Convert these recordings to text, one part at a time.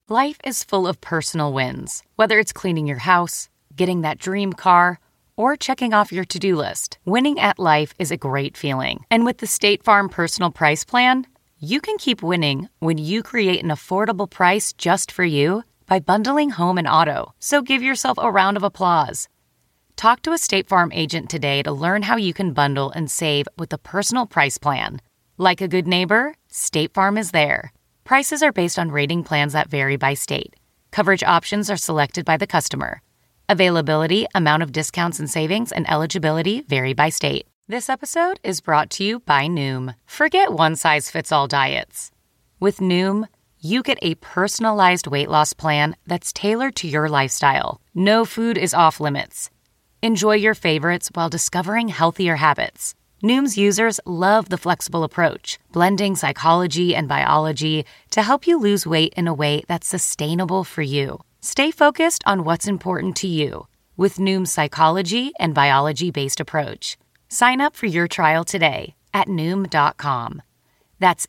Life is full of personal wins, whether it's cleaning your house, getting that dream car, or checking off your to-do list. Winning at life is a great feeling. And with the State Farm Personal Price Plan, you can keep winning when you create an affordable price just for you by bundling home and auto. So give yourself a round of applause. Talk to a State Farm agent today to learn how you can bundle and save with the Personal Price Plan. Like a good neighbor, State Farm is there. Prices are based on rating plans that vary by state. Coverage options are selected by the customer. Availability, amount of discounts and savings, and eligibility vary by state. This episode is brought to you by Noom. Forget one-size-fits-all diets. With Noom, you get a personalized weight loss plan that's tailored to your lifestyle. No food is off limits. Enjoy your favorites while discovering healthier habits. Noom's users love the flexible approach, blending psychology and biology to help you lose weight in a way that's sustainable for you. Stay focused on what's important to you with Noom's psychology and biology-based approach. Sign up for your trial today at Noom.com. That's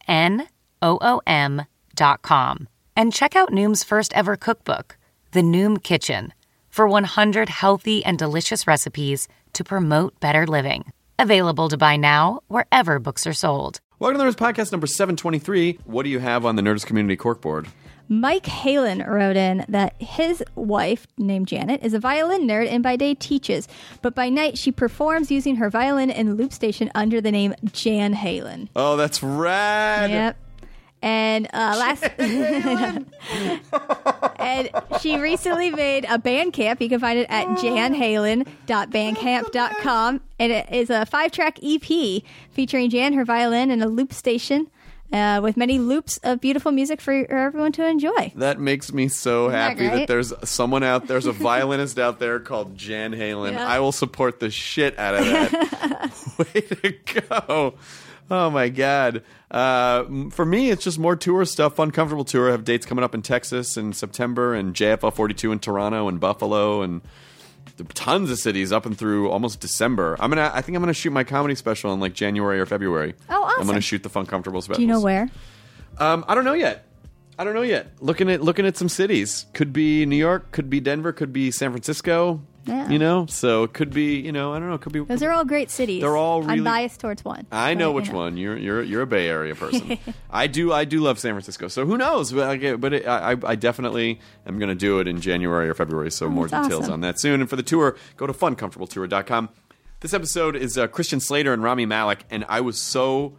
Noom.com. And check out Noom's first ever cookbook, The Noom Kitchen, for 100 healthy and delicious recipes to promote better living. Available to buy now wherever books are sold. Welcome to the Nerdist Podcast number 723. What do you have on the Nerdist Community Corkboard? Mike Halen wrote in that his wife, named Janet, is a violin nerd and by day teaches, but by night she performs using her violin and loop station under the name Jan Halen. Oh, that's rad. Yep. And and she recently made a Bandcamp. You can find it at janhalen.bandcamp.com. And it is a 5-track EP featuring Jan, her violin, and a loop station with many loops of beautiful music for everyone to enjoy. That makes me so happy that there's someone out there's a violinist out there called Jan Halen. Yeah. I will support the shit out of that. Way to go. Oh, my God. For me, it's just more tour stuff. Fun Comfortable Tour. I have dates coming up in Texas in September and JFL 42 in Toronto and Buffalo and tons of cities up and through almost December. I think I'm gonna shoot my comedy special in like January or February. Oh, awesome. I'm gonna shoot the Fun Comfortable special. Do you know where? I don't know yet. Looking at some cities. Could be New York, could be Denver, could be San Francisco. Yeah. So it could be, I don't know, it could be. Those are all great cities. They're all really. I'm biased towards one. I know which one. You're a Bay Area person. I do love San Francisco. So who knows? But I definitely am going to do it in January or February. So more details on that soon. And for the tour, go to funcomfortabletour.com. This episode is Christian Slater and Rami Malek, and I was so.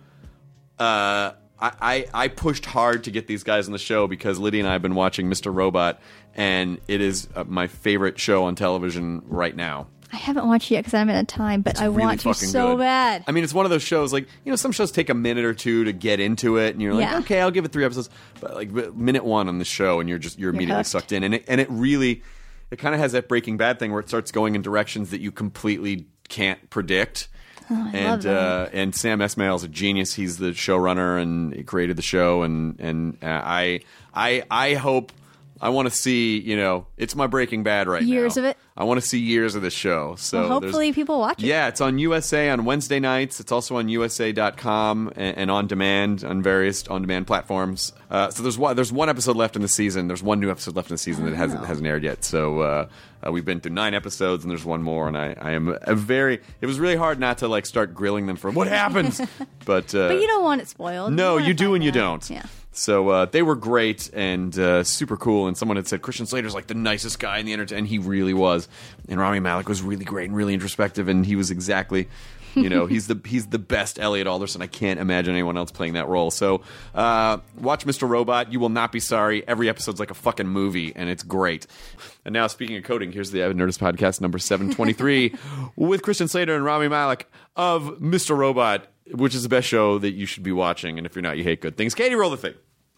I pushed hard to get these guys on the show because Lydia and I have been watching Mr. Robot, and it is my favorite show on television right now. I haven't watched it yet because I haven't had time, but I really want to so bad. I mean, it's one of those shows, like, some shows take a minute or two to get into it, and you're like, okay, I'll give it 3 episodes. But like minute 1 on the show, and you're immediately hooked. Sucked in. And it really, it kind of has that Breaking Bad thing where it starts going in directions that you completely can't predict. Oh, I love that. And Sam Esmail is a genius. He's the showrunner and he created the show. And I hope, I want to see, it's my Breaking Bad right now. Years of it? I want to see years of this show. So hopefully people watch it. Yeah, it's on USA on Wednesday nights. It's also on USA.com and on demand on various on-demand platforms. So there's one episode left in the season. There's one new episode left in the season that hasn't aired yet. So we've been through 9 episodes and there's one more. And I am it was really hard not to like start grilling them for what happens. But you don't want it spoiled. No, you do and you don't. Yeah. So they were great and super cool. And someone had said Christian Slater's like the nicest guy in the entertainment, and he really was. And Rami Malek was really great and really introspective, and he was exactly, he's the best Elliot Alderson. I can't imagine anyone else playing that role. So watch Mr. Robot. You will not be sorry. Every episode's like a fucking movie, and it's great. And now, speaking of coding, here's the Nerdist Podcast number 723 with Christian Slater and Rami Malek of Mr. Robot, which is the best show that you should be watching. And if you're not, you hate good things. Katie, roll the thing.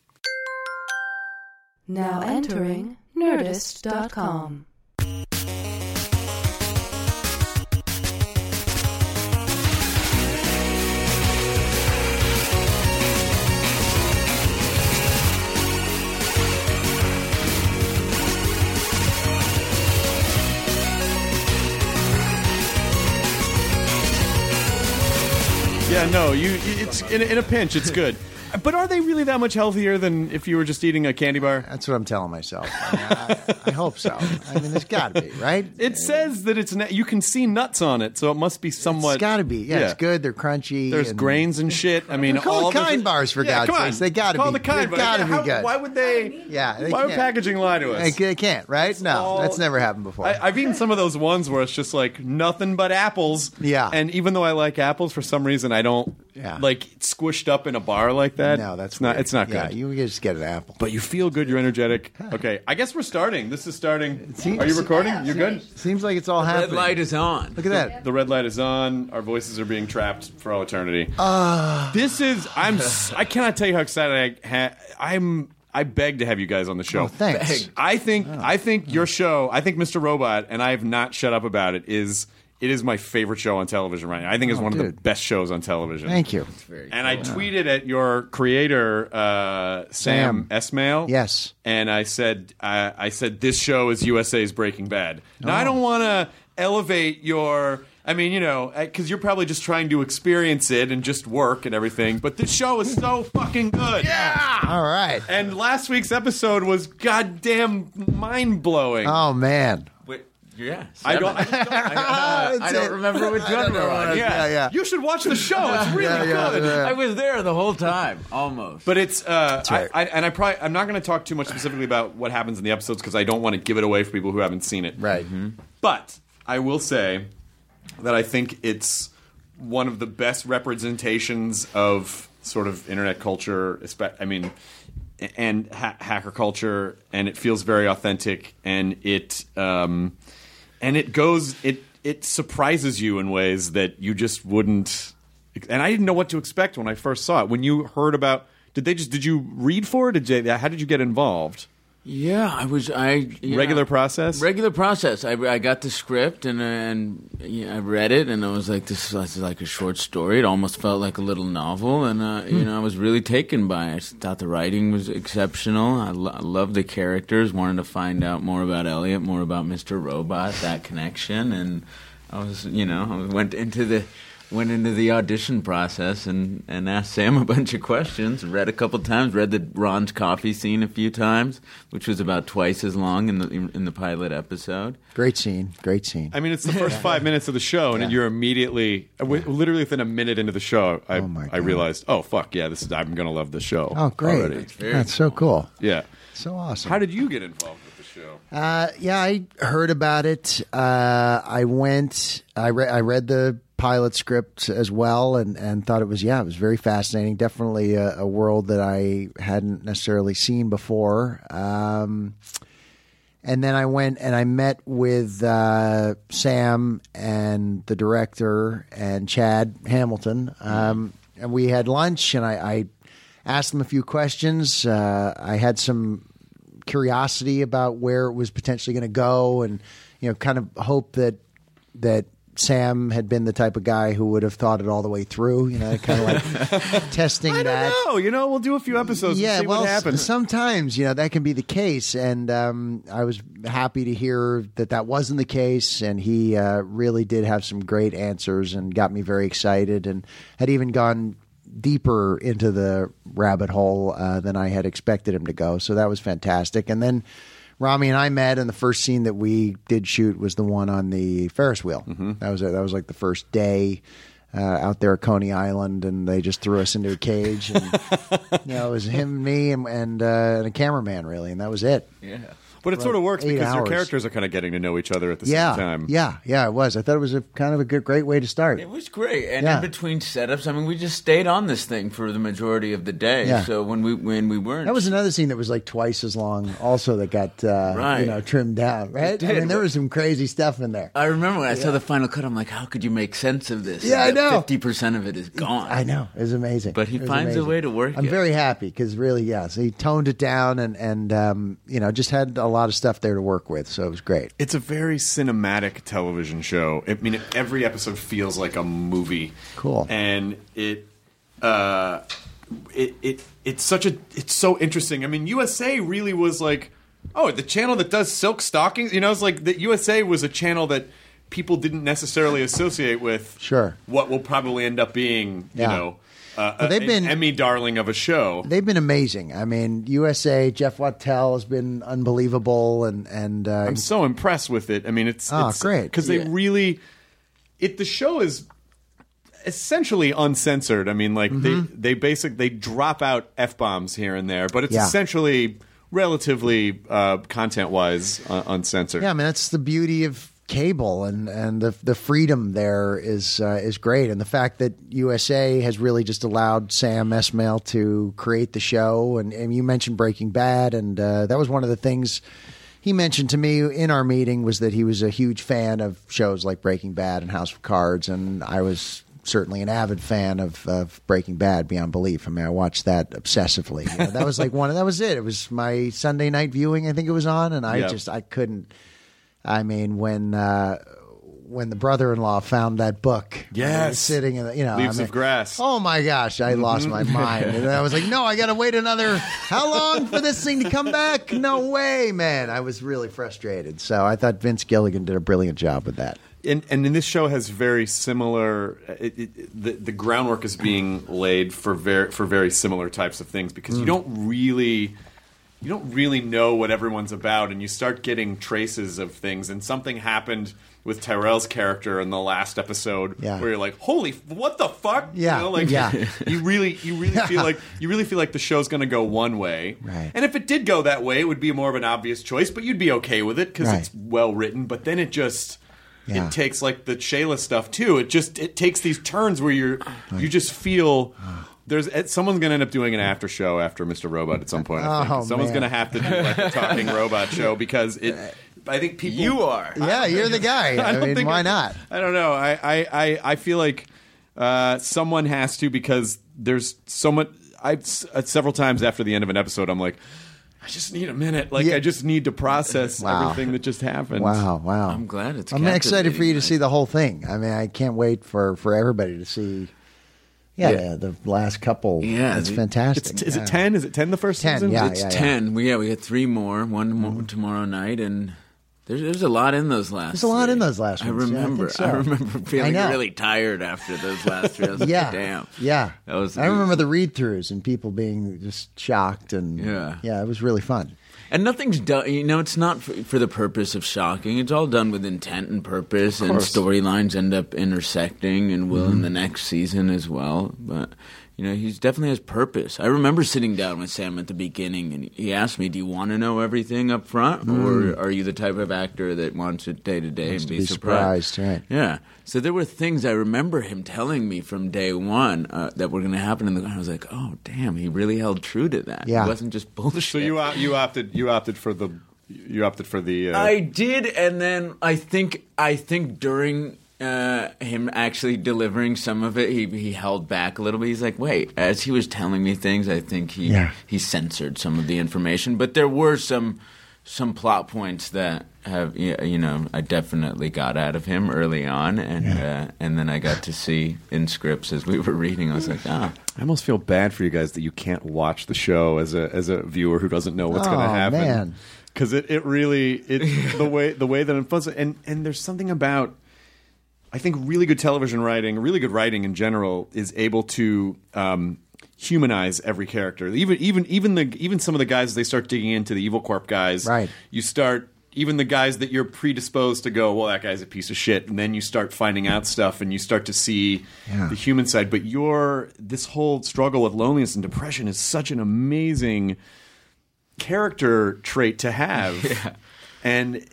Now entering Nerdist.com. Yeah, no, it's in a pinch, it's good. But are they really that much healthier than if you were just eating a candy bar? That's what I'm telling myself. I hope so. I mean, there's got to be, right? It says that you can see nuts on it, so it must be somewhat. It's got to be. Yeah, it's good. They're crunchy. There's grains and shit. I mean, they're called Kind bars, for God's sakes. They got to be. Called the Kind They got to be good. Why would they? Yeah. Why would packaging lie to us? They can't, right? No, that's never happened before. I've eaten some of those ones where it's just like nothing but apples. Yeah. And even though I like apples, for some reason I don't like squished up in a bar like that. No, that's not. weird. It's not good. Yeah, you just get an apple. But you feel good. You're energetic. Okay, I guess we're starting. This is starting. Are you recording? You're good? Seems like it's all happening. Red light is on. Look at that. The red light is on. Our voices are being trapped for all eternity. This is. I cannot tell you how excited I beg to have you guys on the show. Oh, thanks. I think your show. I think Mr. Robot, and I have not shut up about it. It is my favorite show on television right now. I think it's one of the best shows on television. Thank you. And I tweeted at your creator, Sam Esmail. Yes. And I said, this show is USA's Breaking Bad. Now, I don't want to elevate your... I mean, because you're probably just trying to experience it and just work and everything. But this show is so fucking good. Yeah! All right. And last week's episode was goddamn mind-blowing. Oh, man. Yeah, I don't remember which one we're on. Yeah. You should watch the show. It's really good. I was there the whole time, almost. But it's right. I'm not going to talk too much specifically about what happens in the episodes because I don't want to give it away for people who haven't seen it. Right. Mm-hmm. But I will say that I think it's one of the best representations of sort of internet culture. And hacker culture, and it feels very authentic, and it surprises you in ways that you just wouldn't. And I didn't know what to expect when I first saw it. When you heard about, did you read for it? How did you get involved? Yeah, Regular process. Regular process. I got the script and I read it, and I was like, this is like a short story. It almost felt like a little novel, and I was really taken by it. I thought the writing was exceptional. I loved the characters. Wanted to find out more about Elliot, more about Mr. Robot, that connection, and I went into the audition process and asked Sam a bunch of questions. Read a couple times. Read the Ron's coffee scene a few times, which was about twice as long in the pilot episode. Great scene. I mean, it's the first 5 minutes of the show, and you're immediately, literally within a minute into the show, I realized, oh fuck yeah, I'm gonna love this show. Oh great, already. That's so cool. Yeah, so awesome. How did you get involved with the show? I heard about it. I read the pilot script as well, and thought it was very fascinating. Definitely a world that I hadn't necessarily seen before. And then I went and I met with Sam and the director and Chad Hamilton, and we had lunch, and I asked them a few questions. I had some curiosity about where it was potentially going to go, and kind of hope that Sam had been the type of guy who would have thought it all the way through, kind of like testing that. I don't know. We'll do a few episodes and see what happens. Sometimes, that can be the case. And I was happy to hear that wasn't the case. And he really did have some great answers and got me very excited, and had even gone deeper into the rabbit hole than I had expected him to go. So that was fantastic. And then Rami and I met, and the first scene that we did shoot was the one on the Ferris wheel. Mm-hmm. That was like the first day out there at Coney Island, and they just threw us into a cage, and it was him, me, and a cameraman, really, and that was it. Yeah. But it sort of works because your characters are kind of getting to know each other at the same time. Yeah, it was. I thought it was a great way to start. It was great. And in between setups, I mean, we just stayed on this thing for the majority of the day. Yeah. So when we weren't... That was another scene that was like twice as long also that got trimmed down, right? I mean, there was some crazy stuff in there. I remember when I saw the final cut, I'm like, how could you make sense of this? Yeah, I know. 50% of it is gone. I know. It was amazing. But he finds a way to work it. I'm very happy because really, so he toned it down and just had a lot of stuff there to work with, so it was great. It's a very cinematic television show. I mean, every episode feels like a movie. Cool. And it's so interesting. I mean, USA really was like, the channel that does silk stockings. It's like the USA was a channel that people didn't necessarily associate with. Sure. What will probably end up being, they've been an Emmy darling of a show. They've been amazing. I mean, USA, Jeff Wattel has been unbelievable, and I'm so impressed with it. I mean, it's great because they really the show is essentially uncensored. I mean, like they drop out F-bombs here and there, but it's essentially relatively content-wise uncensored. Yeah, I mean that's the beauty of cable, and the freedom there is great, and the fact that USA has really just allowed Sam Esmail to create the show, and you mentioned Breaking Bad, and that was one of the things he mentioned to me in our meeting was that he was a huge fan of shows like Breaking Bad and House of Cards, and I was certainly an avid fan of Breaking Bad beyond belief. I mean, I watched that obsessively. You know, that was like that was it. It was my Sunday night viewing, I think it was on, and I couldn't. I mean, when the brother-in-law found that book, sitting in the, Leaves of Grass. Oh my gosh, I lost my mind, and I was like, no, I got to wait how long for this thing to come back? No way, man! I was really frustrated. So I thought Vince Gilligan did a brilliant job with that. And in this show has very similar. The groundwork is being laid for very similar types of things because you don't really know what everyone's about, and you start getting traces of things. And something happened with Tyrell's character in the last episode where you're like, "Holy, what the fuck?" Yeah, you really feel like the show's going to go one way. Right. And if it did go that way, it would be more of an obvious choice, but you'd be okay with it because it's well written. But then it just. Yeah. It takes like the Shayla stuff too. It takes these turns where you just feel someone's going to end up doing an after show after Mr. Robot at some point. I think. Someone's going to have to do like a talking robot show because I think people. You are. Yeah, you're the guy. I mean, why not? I don't know. I feel like someone has to because there's so much. Several times after the end of an episode, I'm like. I just need a minute. I just need to process everything that just happened. Wow. I'm glad it's I'm excited for you to see the whole thing. I mean, I can't wait for everybody to see the last couple. Yeah. It's fantastic. Is it 10? Is it 10 the first 10, season? yeah. It's 10. We got 3 more. One more tomorrow night, and there's a lot in those last. There's a lot in those last ones. I remember feeling really tired after those last 3. I was like, damn. Yeah. I remember the read-throughs and people being just shocked, and it was really fun. And nothing's done. It's not for the purpose of shocking. It's all done with intent and purpose, and storylines end up intersecting, and will in the next season as well. But he definitely has purpose. I remember sitting down with Sam at the beginning, and he asked me, "Do you want to know everything up front, or are you the type of actor that wants it day to day and be surprised?" Right? Yeah. So there were things I remember him telling me from day one that were going to happen, and I was like, "Oh, damn! He really held true to that. Yeah. It wasn't just bullshit." So you opted for the. I did, and then I think during. Him actually delivering some of it, he held back a little bit. He's like, wait, as he was telling me things, I think he censored some of the information. But there were some plot points that have I definitely got out of him early on, and then I got to see in scripts as we were reading. I was like, I almost feel bad for you guys that you can't watch the show as a viewer who doesn't know what's going to happen. Man. Because it really the way that it unfolds, and there's something about. I think really good television writing, really good writing in general, is able to humanize every character. Even some of the guys, they start digging into the Evil Corp guys. Right. You start even the guys that you're predisposed to go, well, that guy's a piece of shit, and then you start finding out stuff, and you start to see the human side. But this whole struggle with loneliness and depression is such an amazing character trait to have. Yeah. And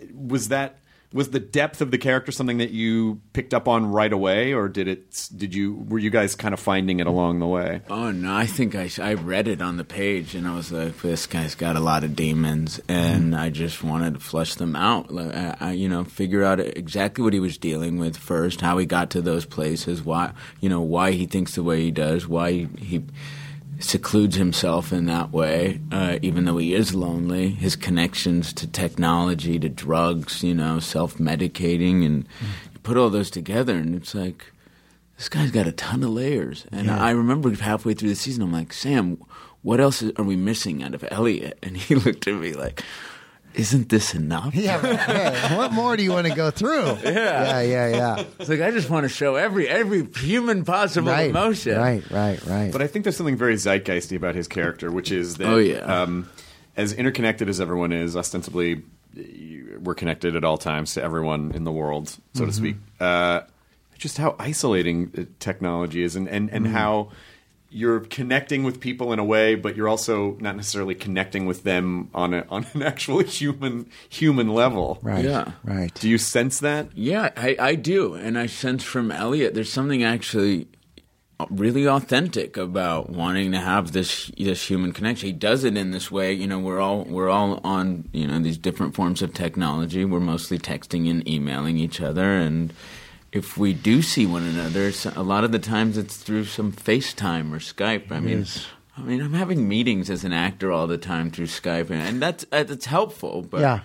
was the depth of the character something that you picked up on right away, or were you guys kind of finding it along the way? Oh no, I think I read it on the page, and I was like, this guy's got a lot of demons, and I just wanted to flush them out. Figure out exactly what he was dealing with first, how he got to those places, why he thinks the way he does, why he secludes himself in that way, even though he is lonely. His connections to technology, to drugs, self-medicating, and you put all those together, and it's like, this guy's got a ton of layers. And I remember halfway through the season, I'm like, Sam, what else are we missing out of Elliot? And he looked at me like, isn't this enough? Yeah, right. What more do you want to go through? Yeah. It's like, I just want to show every human possible emotion. Right. But I think there's something very zeitgeisty about his character, which is that as interconnected as everyone is, ostensibly we're connected at all times to everyone in the world, so to speak. Just how isolating technology is, and how you're connecting with people in a way, but you're also not necessarily connecting with them on an actual human level. Right. Yeah. Right. Do you sense that? Yeah, I do. And I sense from Elliot there's something actually really authentic about wanting to have this human connection. He does it in this way. We're all on, these different forms of technology. We're mostly texting and emailing each other, and if we do see one another, a lot of the times it's through some FaceTime or Skype. I mean, I'm having meetings as an actor all the time through Skype, and that's helpful. But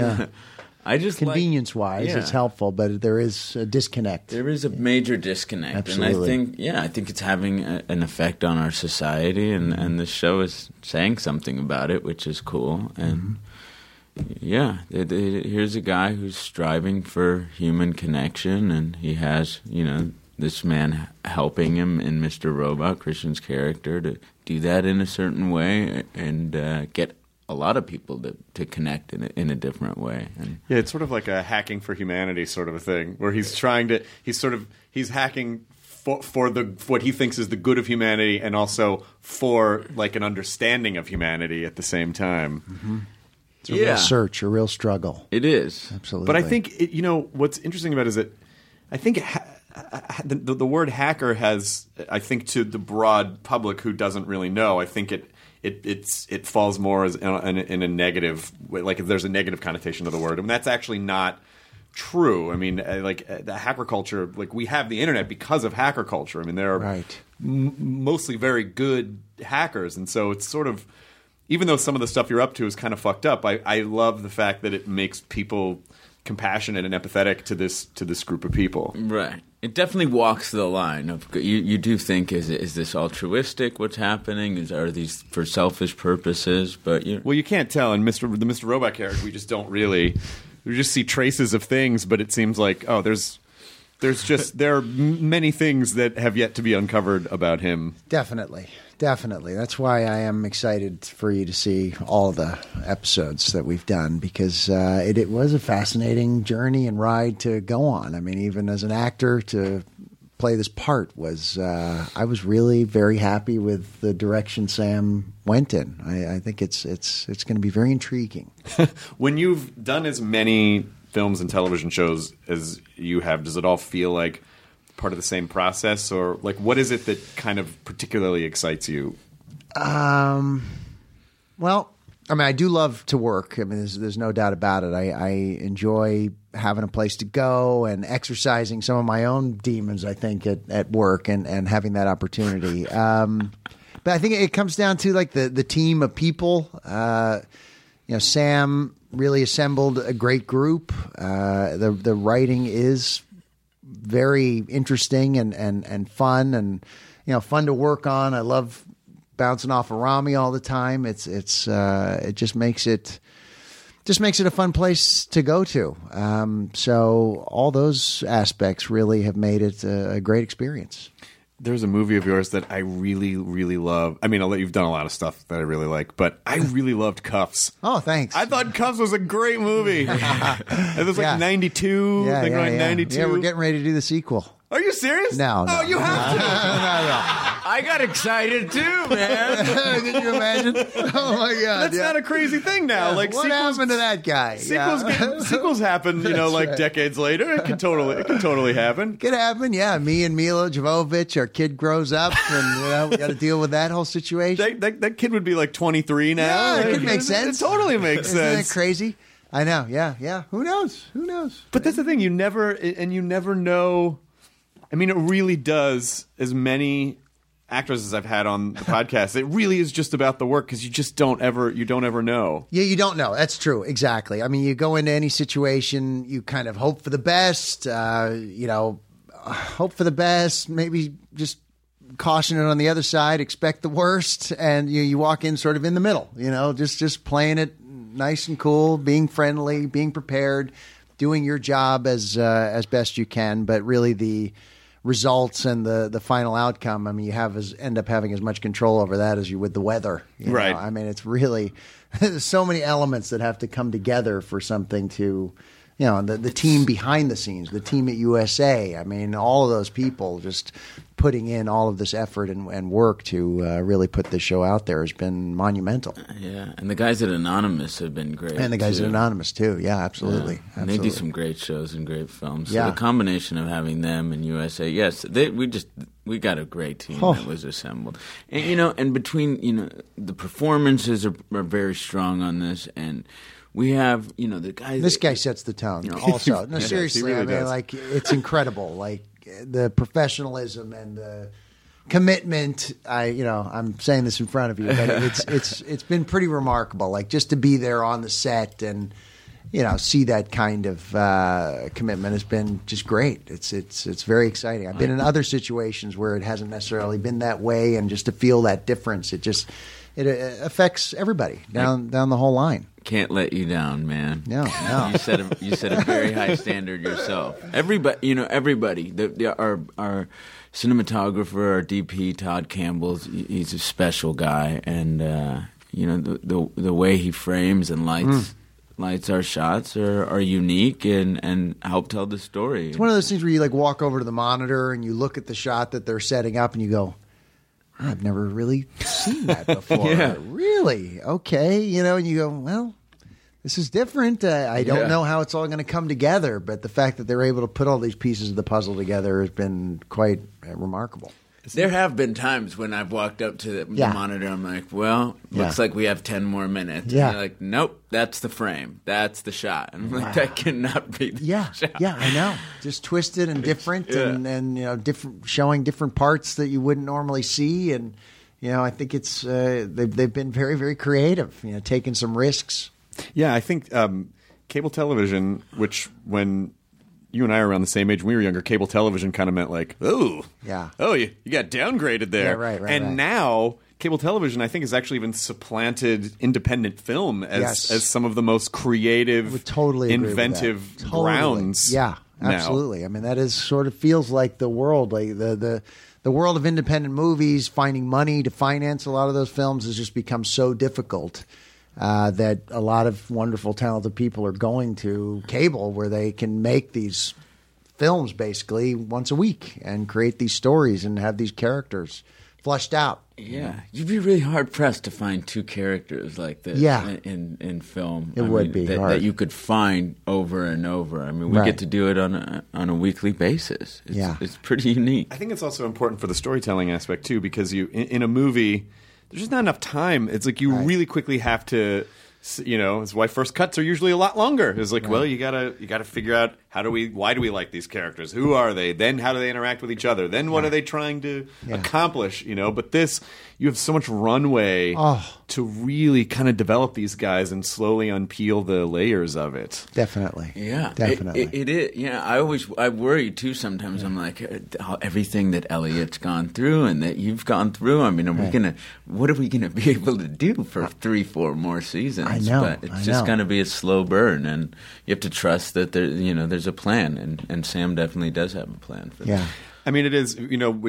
I just convenience-wise, it's helpful, but there is a disconnect. There is a major disconnect, Absolutely. and I think it's having an effect on our society, and the show is saying something about it, which is cool. And here's a guy who's striving for human connection, and he has, this man helping him in Mr. Robot, Christian's character, to do that in a certain way and get a lot of people to connect in a different way. And it's sort of like a hacking for humanity sort of a thing, where he's hacking for what he thinks is the good of humanity, and also for like an understanding of humanity at the same time. Mm-hmm. It's a real search, a real struggle. It is. Absolutely. But I think, what's interesting about it is that I think the word hacker has, I think, to the broad public who doesn't really know, I think it falls more as in a negative way, like if there's a negative connotation to the word. I mean, that's actually not true. I mean, the hacker culture, like we have the internet because of hacker culture. I mean, there are mostly very good hackers, and so it's sort of, even though some of the stuff you're up to is kind of fucked up, I love the fact that it makes people compassionate and empathetic to this group of people. Right. It definitely walks the line of you do think is this altruistic? What's happening? Are these for selfish purposes? But you can't tell. In the Mr. Robot character, we just see traces of things, but it seems like there are many things that have yet to be uncovered about him. Definitely. That's why I am excited for you to see all the episodes that we've done, because it was a fascinating journey and ride to go on. I mean, even as an actor, to play this part was I was really very happy with the direction Sam went in. I think it's going to be very intriguing. When you've done as many films and television shows as you have, does it all feel like part of the same process, or like what is it that kind of particularly excites you? Well, I mean, I do love to work. I mean, there's no doubt about it. I enjoy having a place to go and exercising some of my own demons, I think, at work and having that opportunity. But I think it comes down to like the team of people. Sam really assembled a great group. The writing is very interesting and fun, and fun to work on. I love bouncing off of Rami all the time. It just makes it a fun place to go to. So all those aspects really have made it a great experience. There's a movie of yours that I really, really love. I mean, you've done a lot of stuff that I really like, but I really loved Cuffs. Oh, thanks. I thought Cuffs was a great movie. It was like 92. Yeah, I think around 92. Yeah, we're getting ready to do the sequel. Are you serious? No. Oh, you have to. No. I got excited too, man. Did you imagine? Oh my God! That's not a crazy thing now. Yeah. Like what happened to that guy? Sequels happen, like decades later. It can totally happen. Could happen, yeah. Me and Mila Jovovich, our kid grows up, and we got to deal with that whole situation. That kid would be like 23 now. Yeah, it could make sense. It totally makes sense. Isn't that crazy? I know. Yeah. Who knows? But that's the thing. You never know. I mean, it really does. As many actors as I've had on the podcast, it really is just about the work, because you don't ever know. Yeah, you don't know. That's true. Exactly. I mean, you go into any situation, you kind of hope for the best. Hope for the best. Maybe just caution it on the other side. Expect the worst, and you walk in sort of in the middle. Just playing it nice and cool, being friendly, being prepared, doing your job as best you can. But really, the results and the final outcome, I mean, you end up having as much control over that as you would the weather. Right. I mean, it's really there's so many elements that have to come together for something to. The team behind the scenes, the team at USA. I mean, all of those people just putting in all of this effort and work to really put this show out there has been monumental. Yeah, and the guys at Anonymous have been great. And the guys too. at Anonymous, too. Yeah, absolutely. Yeah. And they do some great shows and great films. So Yeah. the combination of having them and USA, yes, we got a great team that was assembled. And, and between, the performances are very strong on this, and we have, the guys. This guy sets the tone. Also, no, seriously, he really does. like it's incredible. Like the professionalism and the commitment. I'm saying this in front of you, but it's been pretty remarkable. Like just to be there on the set and see that kind of commitment has been just great. It's very exciting. I've been in other situations where it hasn't necessarily been that way, and just to feel that difference, it affects everybody down the whole line. Can't let you down, man. No. You set a very high standard yourself. Everybody, our cinematographer, our DP, Todd Campbell, he's a special guy, and the way he frames and lights our shots are unique and help tell the story. It's one of those things where you like walk over to the monitor and you look at the shot that they're setting up and you go, I've never really seen that before. Yeah. Really? Okay. And you go, well, this is different. I don't know how it's all going to come together, but the fact that they're able to put all these pieces of the puzzle together has been quite remarkable. There have been times when I've walked up to the monitor, I'm like, well, looks like we have 10 more minutes. Yeah. And they're like, nope, that's the frame. That's the shot. And I'm like, that cannot be the shot. Yeah, I know. Just twisted and different and different, showing different parts that you wouldn't normally see. And, I think it's they've been very, very creative, taking some risks. Yeah, I think cable television, which when you and I were around the same age when we were younger, cable television kind of meant like, you got downgraded there. Yeah, right. And now cable television, I think, has actually even supplanted independent film as some of the most creative, would totally inventive grounds. Yeah, absolutely. Now. I mean, that is sort of feels like the world, like the world of independent movies, finding money to finance a lot of those films has just become so difficult. That a lot of wonderful, talented people are going to cable where they can make these films basically once a week and create these stories and have these characters fleshed out. Yeah. You'd be really hard-pressed to find two characters like this in film. It would be hard. That you could find over and over. I mean, we get to do it on a weekly basis. It's pretty unique. I think it's also important for the storytelling aspect, too, because in a movie, there's just not enough time. It's like you really quickly have to, it's why first cuts are usually a lot longer. It's like, well, you gotta figure out why do we like these characters? Who are they? Then how do they interact with each other? Then what are they trying to accomplish? But this, you have so much runway to really kind of develop these guys and slowly unpeel the layers of it. Definitely. Yeah. Definitely. It is. Yeah. I worry too sometimes. I'm like, everything that Elliot's gone through and that you've gone through, I mean, what are we going to be able to do for 3-4 more seasons? I know. But it's just going to be a slow burn, and you have to trust that there's a plan, and Sam definitely does have a plan for that. Yeah. I mean, it is,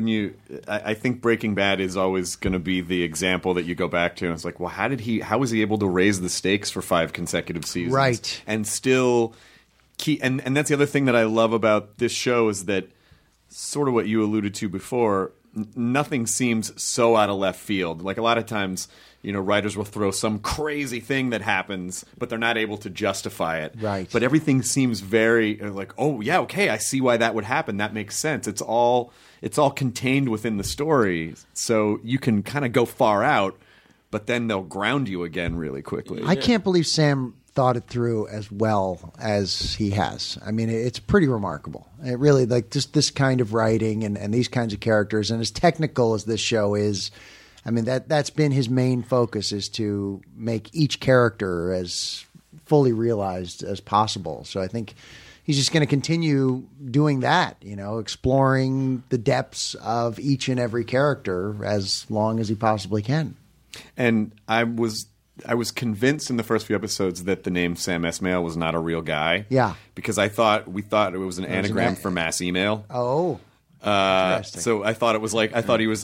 I think Breaking Bad is always going to be the example that you go back to. And it's like, well, how was he able to raise the stakes for 5 consecutive seasons? Right. And still and that's the other thing that I love about this show is that sort of what you alluded to before, nothing seems so out of left field. Like a lot of times, writers will throw some crazy thing that happens, but they're not able to justify it. Right. But everything seems very like, oh yeah, okay, I see why that would happen. That makes sense. It's all contained within the story, so you can kind of go far out, but then they'll ground you again really quickly. I can't believe Sam thought it through as well as he has. I mean, it's pretty remarkable. It really, like, just this kind of writing and these kinds of characters, and as technical as this show is, I mean, that's been his main focus, is to make each character as fully realized as possible. So I think he's just going to continue doing that, exploring the depths of each and every character as long as he possibly can. And I was convinced in the first few episodes that the name Sam Esmail was not a real guy. Yeah. Because we thought it was an anagram for mass email. Oh. Interesting. So I thought it was like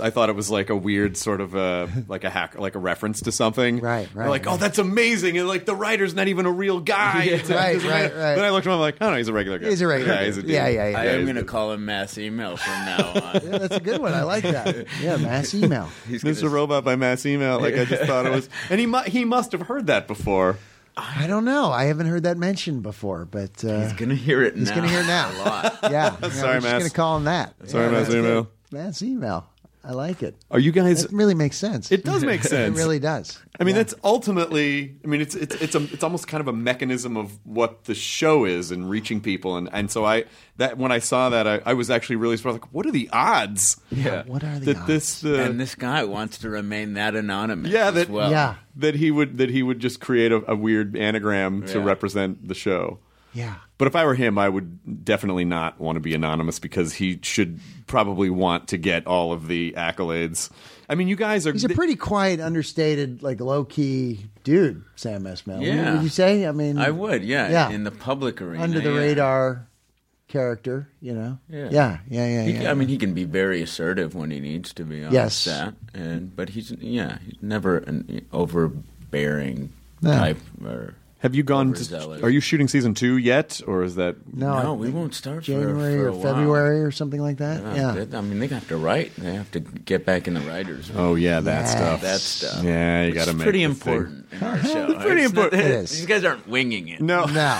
a weird sort of like a hack, like a reference to something. Right. They're like, oh, that's amazing, and like the writer's not even a real guy. Right. Then I looked at him, I'm like, oh no, he's a regular guy. He's a regular guy. He's a dude. Yeah. I am going to call him Mass Email from now on. Yeah, that's a good one. I like that. Yeah, mass email. Mr. Robot by Mass Email. Like I just thought it was, and he must have heard that before. I don't know. I haven't heard that mentioned before, but He's going to hear it now. he's going to hear it now. A lot. Yeah. Sorry, I'm just Mass. going to call him that. Sorry, Mass Email. Mass email. I like it. Are you guys? It really makes sense. It does make sense. It really does. I mean, that's ultimately. I mean, it's almost kind of a mechanism of what the show is and reaching people, and so when I saw that, I was actually really surprised. Like, what are the odds? Yeah. What are the odds? And this guy wants to remain that anonymous. Yeah, as well. Yeah. that he would just create a weird anagram to Yeah. represent the show. Yeah. But if I were him, I would definitely not want to be anonymous because he should probably want to get all of the accolades. I mean, you guys are. He's a pretty quiet, understated, like low-key dude, Sam Esmail. Yeah. Would you say? I mean, I would, Yeah. in the public arena. under the yeah. radar character, you know? Yeah. Yeah. I mean, he can be very assertive when he needs to be on Yes. set, but he's never an overbearing No. type. Or Have you gone to? overzealous. Are you shooting season 2 yet, or is that? No, I we think won't start January for or a while. February or something like that. Yeah. I mean, they got to write. They have to get back in the writers' room. Oh yeah, that Yes. stuff. That stuff. Yeah, you Which got to is make pretty the thing. important in our show. Pretty It's not- important. It is. These guys aren't winging it. No, No.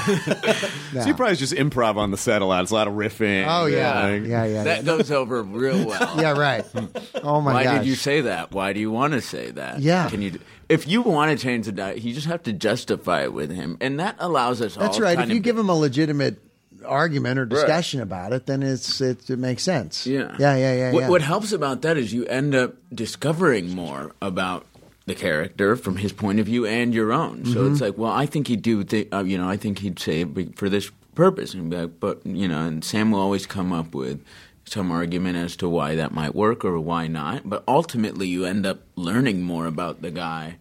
So you probably just improv on the set a lot. It's a lot of riffing. Oh, yeah. like- Yeah. That goes over real well. Yeah, right. Oh, my Why gosh. did you say that? Why do you want to say that? Yeah. Can you? If you want to change the diet, you just have to justify it with him, and that allows us. That's all right. kind If you of- give him a legitimate argument or discussion about it, then it makes sense. Yeah. Yeah. What helps about that is you end up discovering more about the character from his point of view and your own. So Mm-hmm. it's like, well, I think he'd do, I think he'd say it for this purpose, and be like, but and Sam will always come up with some argument as to why that might work or why not. But ultimately, you end up learning more about the guy.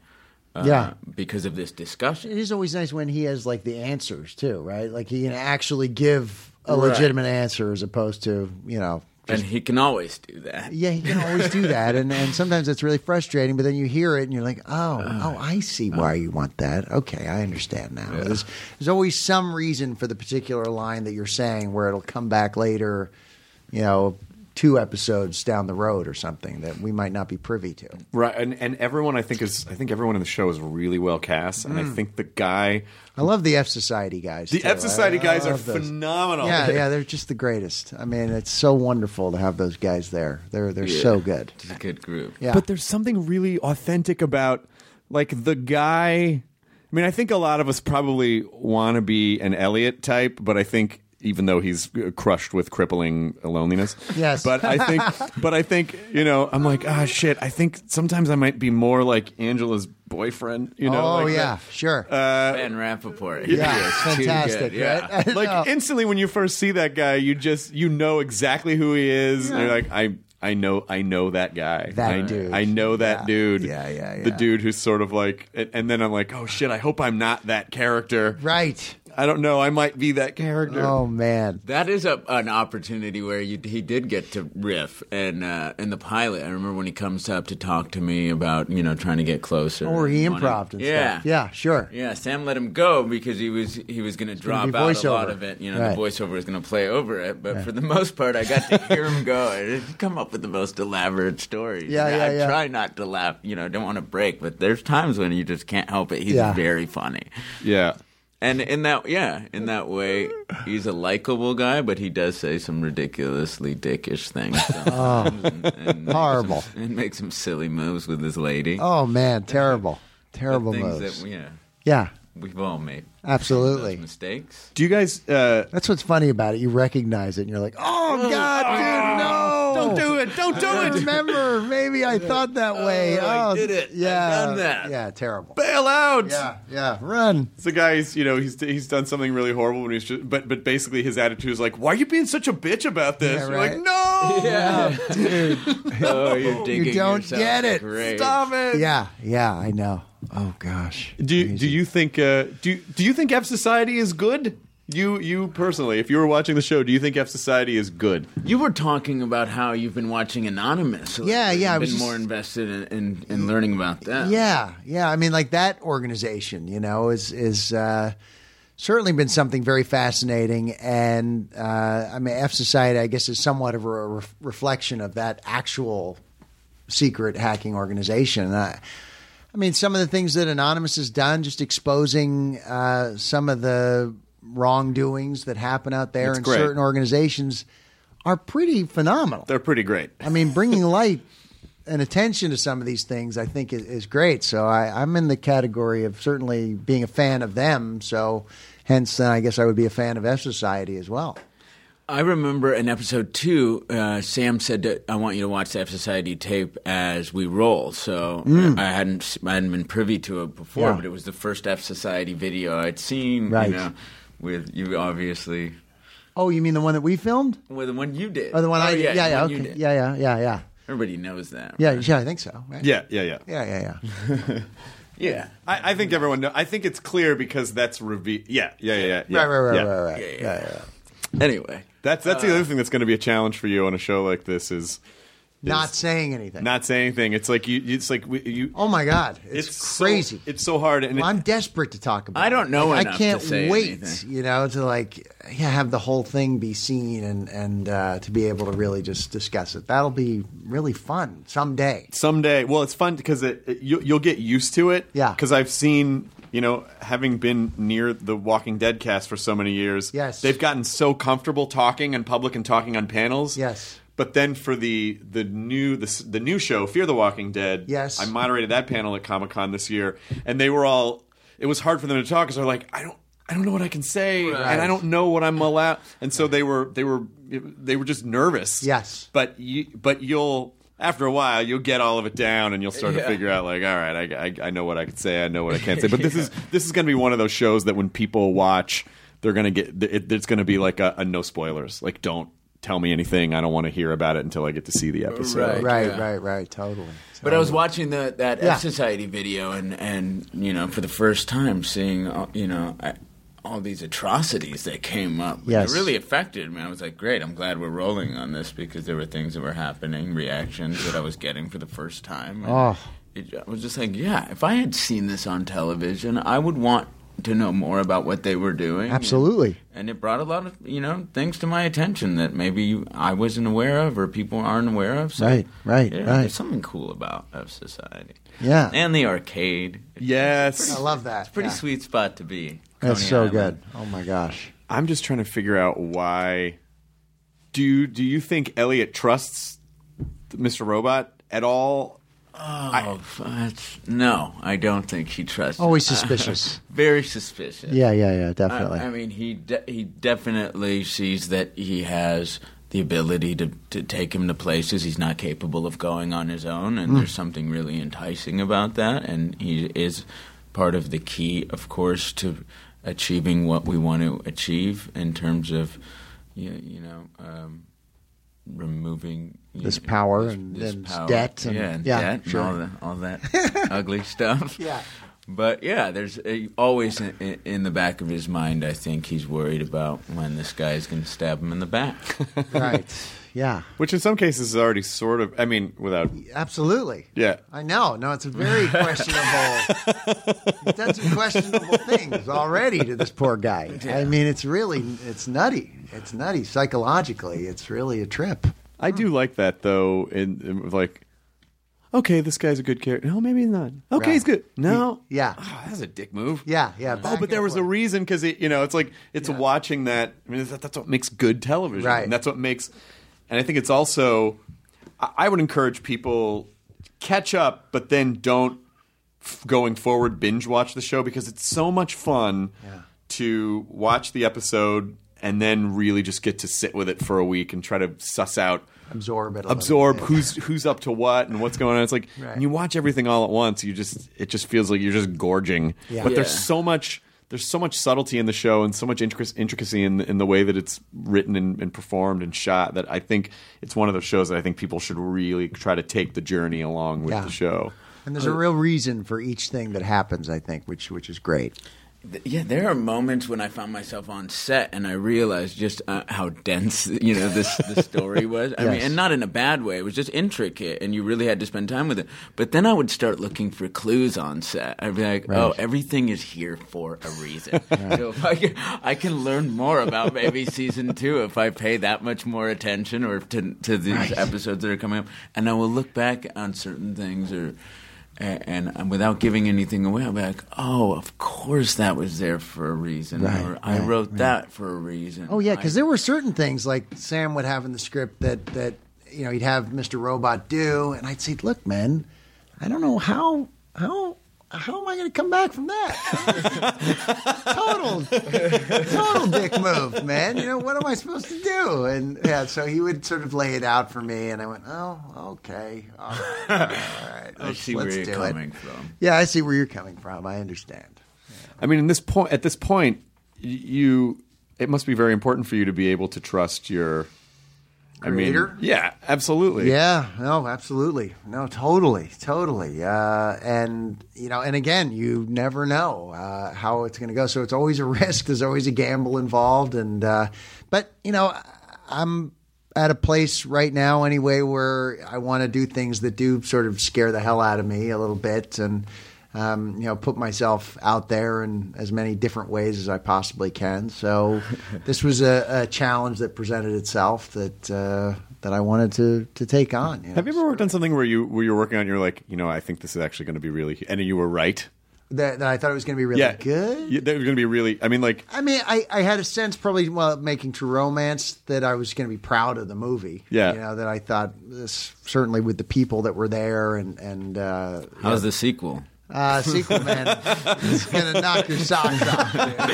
Because of this discussion. It is always nice when he has like the answers too, right? Like he can actually give a Right. legitimate answer as opposed to, And he can always do that. yeah, he can always do that, and sometimes it's really frustrating. But then you hear it, and you're like, oh, I see why you want that. Okay, I understand now. There's always some reason for the particular line that you're saying, where it'll come back later, 2 episodes down the road or something that we might not be privy to. Right, and everyone I think everyone in the show is really well cast, and I think the guy, I love the F Society guys. the too. F Society I guys are love those. phenomenal. Yeah, they're just the greatest. I mean, it's so wonderful to have those guys there. They're so good. It's a good group. Yeah. But there's something really authentic about like the guy. I mean, I think a lot of us probably want to be an Elliot type, but I think even though he's crushed with crippling loneliness. Yes. But I think, I'm like, shit, I think sometimes I might be more like Angela's boyfriend, Oh, like yeah, sure. Ben Rappaport. Yeah, He is too fantastic, good, yeah. right? I like know. instantly when you first see that guy, you know exactly who he is. And you're like, I know that guy. That dude. I know that Yeah. dude. Yeah. The dude who's sort of like, and then I'm like, oh shit, I hope I'm not that character. Right. I don't know. I might be that character. Oh, man. That is an opportunity where he did get to riff, and in the pilot, I remember when he comes up to talk to me about trying to get closer. Or he and wanting- improved and yeah. stuff. Yeah, sure. Yeah, Sam let him go because he was going to drop be out a lot voiceover. of it. Right. The voiceover was going to play over it. But for the most part, I got to hear him go and come up with the most elaborate stories. Yeah. I try not to laugh. Don't want to break, but there's times when you just can't help it. He's Yeah. very funny. Yeah. And in that way, he's a likable guy, but he does say some ridiculously dickish things. Sometimes, and Horrible. And make some silly moves with his lady. Oh, man. Terrible. Terrible Things moves. that, Yeah, we've all made absolutely. those mistakes. Do you guys? That's what's funny about it. You recognize it, and you're like, oh, God, dude, no. Don't do it. Don't do I it. remember. Maybe I thought that way. I did it. I've Yeah. done that. Yeah, terrible. Bail out. Yeah. Run. It's the guy. He's done something really horrible when he's just. But basically his attitude is like, why are you being such a bitch about this? Yeah, You're right. like, no. Yeah. Oh, you're digging You don't yourself get it. Great. Stop it. Yeah, I know. Oh gosh. Do you think do you think F Society is good? You personally, if you were watching the show, do you think F Society is good? You were talking about how you've been watching Anonymous. Yeah. You've I been was more invested in learning about that. Yeah. I mean, like that organization, is certainly been something very fascinating. And I mean, F Society, I guess, is somewhat of a reflection of that actual secret hacking organization. I mean, some of the things that Anonymous has done, just exposing some of the wrongdoings that happen out there That's in great. certain organizations are pretty phenomenal. They're pretty great. I mean, bringing light and attention to some of these things, I think, is great. So I'm in the category of certainly being a fan of them. So hence, then I guess I would be a fan of F Society as well. I remember in episode 2, Sam said that I want you to watch the F Society tape as we roll. So I hadn't been privy to it before, Yeah. but it was the first F Society video I'd seen. Right. You know, with you obviously. Oh, you mean the one that we filmed? Well, the one you did. Or the one I did? the Yeah, one you okay. did. Yeah. Everybody knows that. Yeah, right? I think so. Right? Yeah. Yeah. Yeah. I think everyone knows. I think it's clear because that's revealed. Yeah. Right. Yeah. Anyway. That's the other thing that's going to be a challenge for you on a show like this is Not saying anything. not saying anything. It's like you. Oh my God, it's crazy. So, it's so hard, and Well, I'm desperate to talk about. I don't know I enough can't to say wait, anything. to have the whole thing be seen and to be able to really just discuss it. That'll be really fun someday. someday. Well, it's fun because you'll get used to it. Yeah. Because I've seen. Having been near the Walking Dead cast for so many years, Yes. they've gotten so comfortable talking in public and talking on panels. Yes. But then for the new show, Fear the Walking Dead, Yes. I moderated that panel at Comic-Con this year, and they were all. It was hard for them to talk because they're like, I don't know what I can say, and I don't know what I'm allowed, and so they were just nervous. Yes. But you'll. After a while, you'll get all of it down, and you'll start to figure out, like, all right, I know what I can say, I know what I can't say. But this is going to be one of those shows that when people watch, they're going to get. It's going to be like a no spoilers. Like, don't tell me anything. I don't want to hear about it until I get to see the episode. Right. Totally. But I was watching that Yeah. F Society video and for the first time seeing all these atrocities that came up. Yes. It really affected me. I was like, great, I'm glad we're rolling on this because there were things that were happening, reactions that I was getting for the first time. And I was just like, yeah, if I had seen this on television, I would want to know more about what they were doing. Absolutely. And it brought a lot of, things to my attention that maybe I wasn't aware of or people aren't aware of. So, Right. There's something cool about F Society. Yeah. And the arcade. Yes. I love that. It's a pretty Yeah. sweet spot to be. That's Coney so Island. good. Oh my gosh. I'm just trying to figure out why. Do you think Elliot trusts Mr. Robot at all? No, I don't think he trusts. Always suspicious. Very suspicious. Yeah. Definitely. I mean, he definitely sees that he has the ability to take him to places he's not capable of going on his own, and there's something really enticing about that. And he is part of the key, of course, to achieving what we want to achieve in terms of, removing This power and debt and- yeah, debt sure. and all that ugly stuff. Yeah. But yeah, there's always in the back of his mind, I think he's worried about when this guy's going to stab him in the back. Right. Yeah. Which in some cases is already sort of. I mean, without. Absolutely. Yeah. I know. No, it's a very questionable. He's done some questionable things already to this poor guy. I mean, it's nutty. It's nutty psychologically. It's really a trip. I do like that though. In like, okay, this guy's a good character. No, maybe he's not. Okay, Right. he's good. No. Yeah. Oh, that's a dick move. Yeah. Oh, but there was a reason because it's like it's watching that. I mean, that's what makes good television, Right. And that's what makes. And I think it's also. I would encourage people catch up, but then don't going forward binge watch the show because it's so much fun to watch the episode and then really just get to sit with it for a week and try to suss out. Absorb it. A little bit. who's up to what and what's going on. It's like when you watch everything all at once, it just feels like you're just gorging. Yeah. But Yeah. there's so much there's so much subtlety in the show and so much intricacy in the way that it's written and performed and shot that I think it's one of those shows that I think people should really try to take the journey along with the show. And there's a real reason for each thing that happens, I think, which is great. Yeah, there are moments when I found myself on set and I realized just how dense, the story was. I mean, and not in a bad way. It was just intricate, and you really had to spend time with it. But then I would start looking for clues on set. I'd be like, oh, everything is here for a reason. So if I can learn more about maybe season 2 if I pay that much more attention or to these episodes that are coming up. And I will look back on certain things and without giving anything away, I'll be like, oh, of course that was there for a reason. Or I wrote that for a reason. Oh, yeah, because there were certain things like Sam would have in the script that he'd have Mr. Robot do, and I'd say, look, man, I don't know how am I going to come back from that? total dick move, man. What am I supposed to do? And so he would sort of lay it out for me, and I went, oh, okay, all right. I see where you're coming from. Yeah, I see where you're coming from. I understand. Yeah. I mean, at this point, it must be very important for you to be able to trust your creator? Yeah, absolutely. Yeah, no, absolutely. No, totally. And again, you never know how it's going to go. So it's always a risk. There's always a gamble involved. And but I'm at a place right now anyway where I want to do things that do sort of scare the hell out of me a little bit and put myself out there in as many different ways as I possibly can. So this was a challenge that presented itself that I wanted to take on. Have you ever worked on something where you were working on, you're like, I think this is actually going to be really, and you were right? That I thought it was going to be really good? Yeah, that was going to be really, I had a sense probably while making True Romance that I was going to be proud of the movie. Yeah. That I thought this, certainly with the people that were there and how's the sequel? Sequel, man, it's gonna knock your socks off.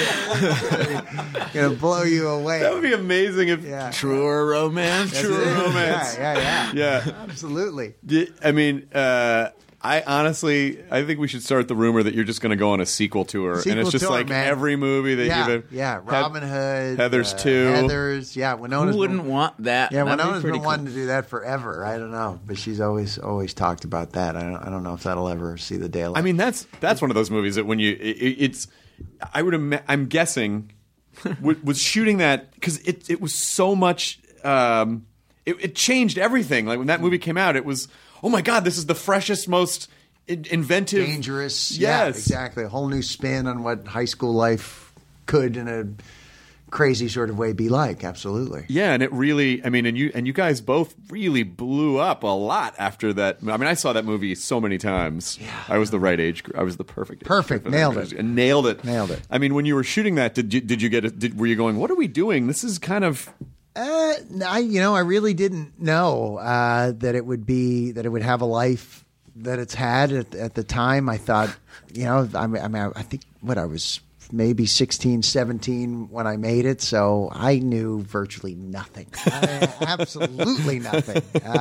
Gonna blow you away. That would be amazing if Truer Romance. Truer Romance. Yeah. Absolutely. I think we should start the rumor that you're just going to go on a sequel tour, and it's just tour, like man. every movie that you've Robin Hood, Heathers 2, Winona's who wouldn't want that? Yeah, Winona's been wanting to do that forever. I don't know, but she's always talked about that. I don't know if that'll ever see the daylight. I mean, that's one of those movies that when I'm guessing was shooting that because it was so much. It changed everything. Like when that movie came out, it was, oh my God, this is the freshest, most inventive, dangerous. Yes, yeah, exactly. A whole new spin on what high school life could, in a crazy sort of way, be like. Absolutely. Yeah, and it really, and you guys both really blew up a lot after that. I mean, I saw that movie so many times. Yeah, I was the right age. I was the perfect. Perfect. Nailed it. And nailed it. Nailed it. I mean, when you were shooting that, did you get it? Were you going, what are we doing? This is kind of. I really didn't know that it would have a life that it's had at the time. I thought, I think I was maybe 16, 17 when I made it, so I knew virtually nothing. Absolutely nothing.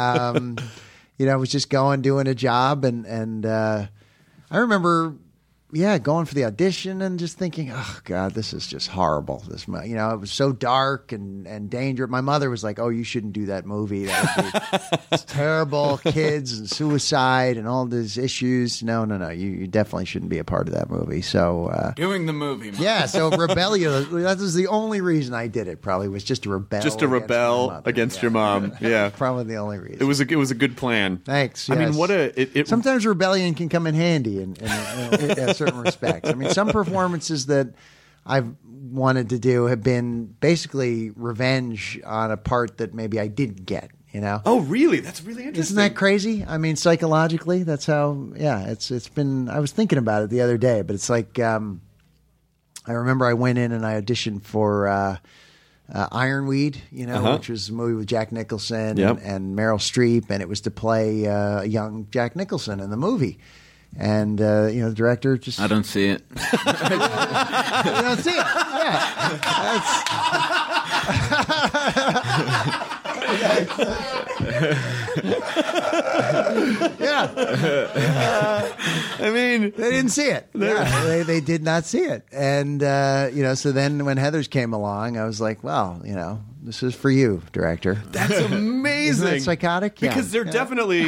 I was just doing a job, and I remember. Yeah, going for the audition and just thinking, oh, God, this is just horrible. It was so dark and dangerous. My mother was like, oh, you shouldn't do that movie. It's terrible, kids and suicide and all these issues. No, you definitely shouldn't be a part of that movie. So doing the movie. Mom. Yeah, so rebellion. That was the only reason I did it, probably, was just to rebel. Just to rebel against your mom. Yeah. Probably the only reason. It was a good plan. Thanks. Yes. I mean, sometimes rebellion can come in handy in certain respects. I mean, some performances that I've wanted to do have been basically revenge on a part that maybe I didn't get, Oh, really? That's really interesting. Isn't that crazy? I mean, psychologically, that's how, it's been, I was thinking about it the other day, but it's like, I remember I went in and I auditioned for Ironweed, which was a movie with Jack Nicholson and Meryl Streep, and it was to play young Jack Nicholson in the movie. And the director just I don't see it. You don't see it. Yeah. I mean, mean, they didn't see it. Yeah, they did not see it. And, so then when Heathers came along, I was like, well, this is for you, director. that's amazing. Isn't that psychotic? Yeah. Because they're definitely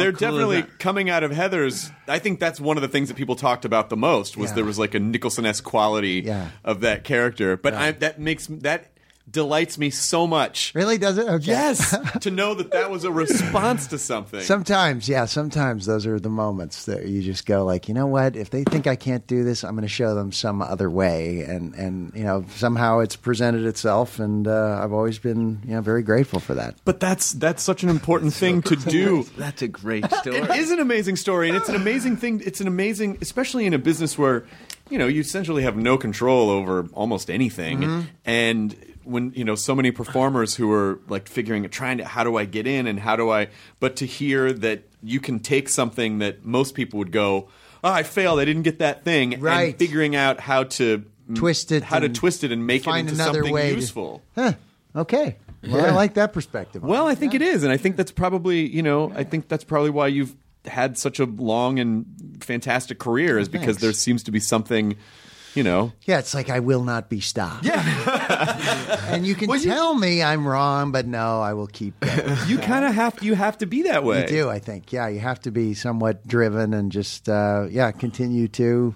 coming out of Heathers. I think that's one of the things that people talked about the most was there was like a Nicholson-esque quality of that character. But that delights me so much. Really? Does it? Okay. Yes, to know that was a response to something. Sometimes those are the moments that you just go like, you know what? If they think I can't do this, I'm going to show them some other way, and somehow it's presented itself, and I've always been very grateful for that. But that's such an important thing to do. That's a great story. It is an amazing story, and it's an amazing thing. It's an amazing, especially in a business where you essentially have no control over almost anything, and when so many performers who are like how do I get in and but to hear that you can take something that most people would go, oh, I failed, I didn't get that thing, right, and figuring out how to twist it and make it into something useful. Okay. Well, I like that perspective. Well, I think it is, and I think that's probably why you've had such a long and fantastic career, is because there seems to be something. Yeah, it's like I will not be stopped. Yeah, and you can tell me I'm wrong, but no, I will keep going. You kind of have to be that way. You do, I think. Yeah, you have to be somewhat driven and just continue to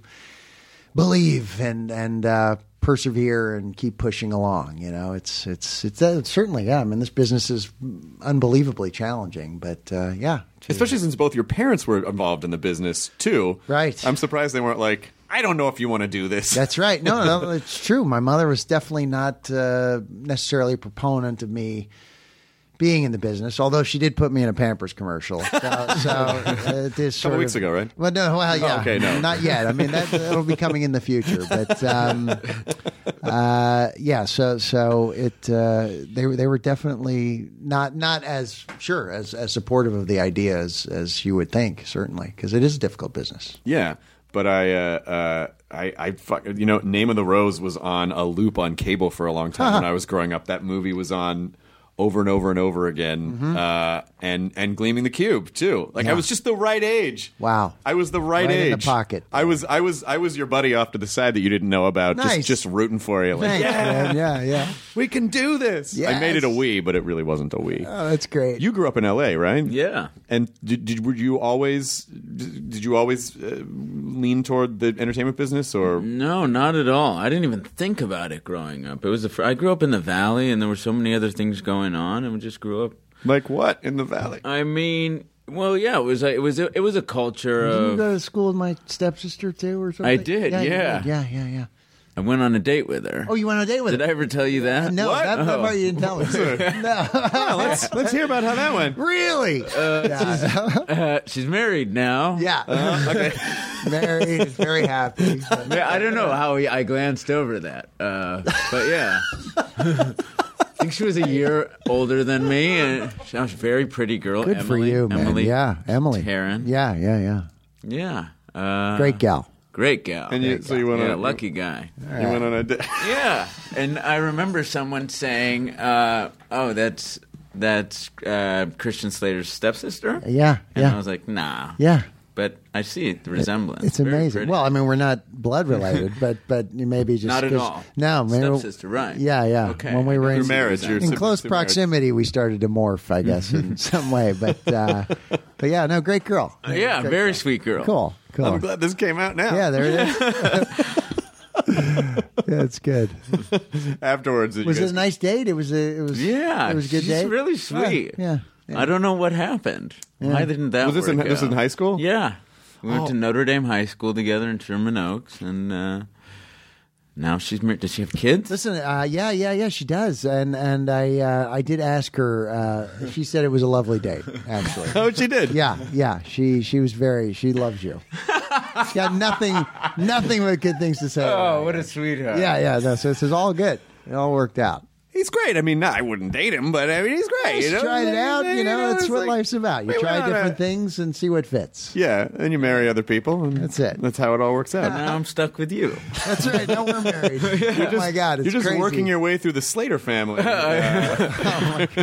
believe and persevere and keep pushing along. It's certainly I mean, this business is unbelievably challenging, but especially since both your parents were involved in the business too. Right. I'm surprised they weren't like, I don't know if you want to do this. That's right. No, it's true. My mother was definitely not necessarily a proponent of me being in the business, although she did put me in a Pampers commercial. So it is a couple weeks ago, right? Well, no, yeah. Oh, okay, no. Not yet. I mean, that'll be coming in the future. But so they were definitely not as supportive of the idea as you would think, certainly, because it is a difficult business. Yeah. But Name of the Rose was on a loop on cable for a long time when I was growing up. That movie was on over and over and over again, and Gleaming the Cube too. Like I was just the right age. Wow, I was the right age. In the pocket. I was your buddy off to the side that you didn't know about. Nice. Just rooting for you. Like, Thanks, man. Yeah. We can do this. Yes. I made it a Wii, but it really wasn't a Wii. Oh, that's great. You grew up in L.A., right? Yeah. And did you always lean toward the entertainment business, or no, not at all. I didn't even think about it growing up. It was I grew up in the Valley, and there were so many other things going on, and we just grew up. Like what in the Valley? I mean, well, yeah, it was a culture Didn't of. you go to school with my stepsister too, or something? I did, yeah. Yeah. I went on a date with her. Oh, you went on a date with her? Did I ever tell you that? No, What? that part you didn't tell me. No. Let's hear about how that went. Really? She's married now. Yeah. Okay. Married, very happy. I don't know how I glanced over that, but yeah. I think she was a year older than me, and she was a very pretty girl. Good Emily, for you, man. Emily. Yeah, Emily. Taryn. Yeah. Yeah. Great gal. Great gal. And you went on lucky guy. You went on a date. Yeah, and I remember someone saying, "Oh, that's Christian Slater's stepsister." Yeah. And I was like, "Nah." Yeah. But I see the resemblance. It's Very amazing. pretty. Well, I mean, we're not blood related, but maybe just Not at all. No, maybe Stepsister, right? Yeah. Okay. When we were Through marriage, you're in close through proximity, we started to morph, I guess, in some way. But yeah, no, great girl. Yeah, Great very girl. sweet girl. Cool. I'm glad this came out now. Yeah, there it is. Yeah, it's good. Afterwards, Was it a nice date? It was Yeah, it was a good she's date. really sweet. Yeah. I don't know what happened. Why didn't that Was this work this out? in high school? Yeah. We went to Notre Dame High School together in Sherman Oaks, and now she's married. Does she have kids? Listen, yeah, she does, and I did ask her. She said it was a lovely date, actually. Oh, she did. Yeah. She was she loves you. She's got nothing but good things to say. Oh, about what you. a sweetheart. Yeah. No, so it's all good. It all worked out. He's great. I mean, I wouldn't date him, but I mean, he's great. Just tried it out. That's it's what like- life's about. You we try went on different things and see what fits. Yeah, and you marry other people. And That's it. That's how it all works out. Now I'm stuck with you. That's right. Now we're married. Oh my God, it's You're just crazy. working your way through the Slater family. Oh my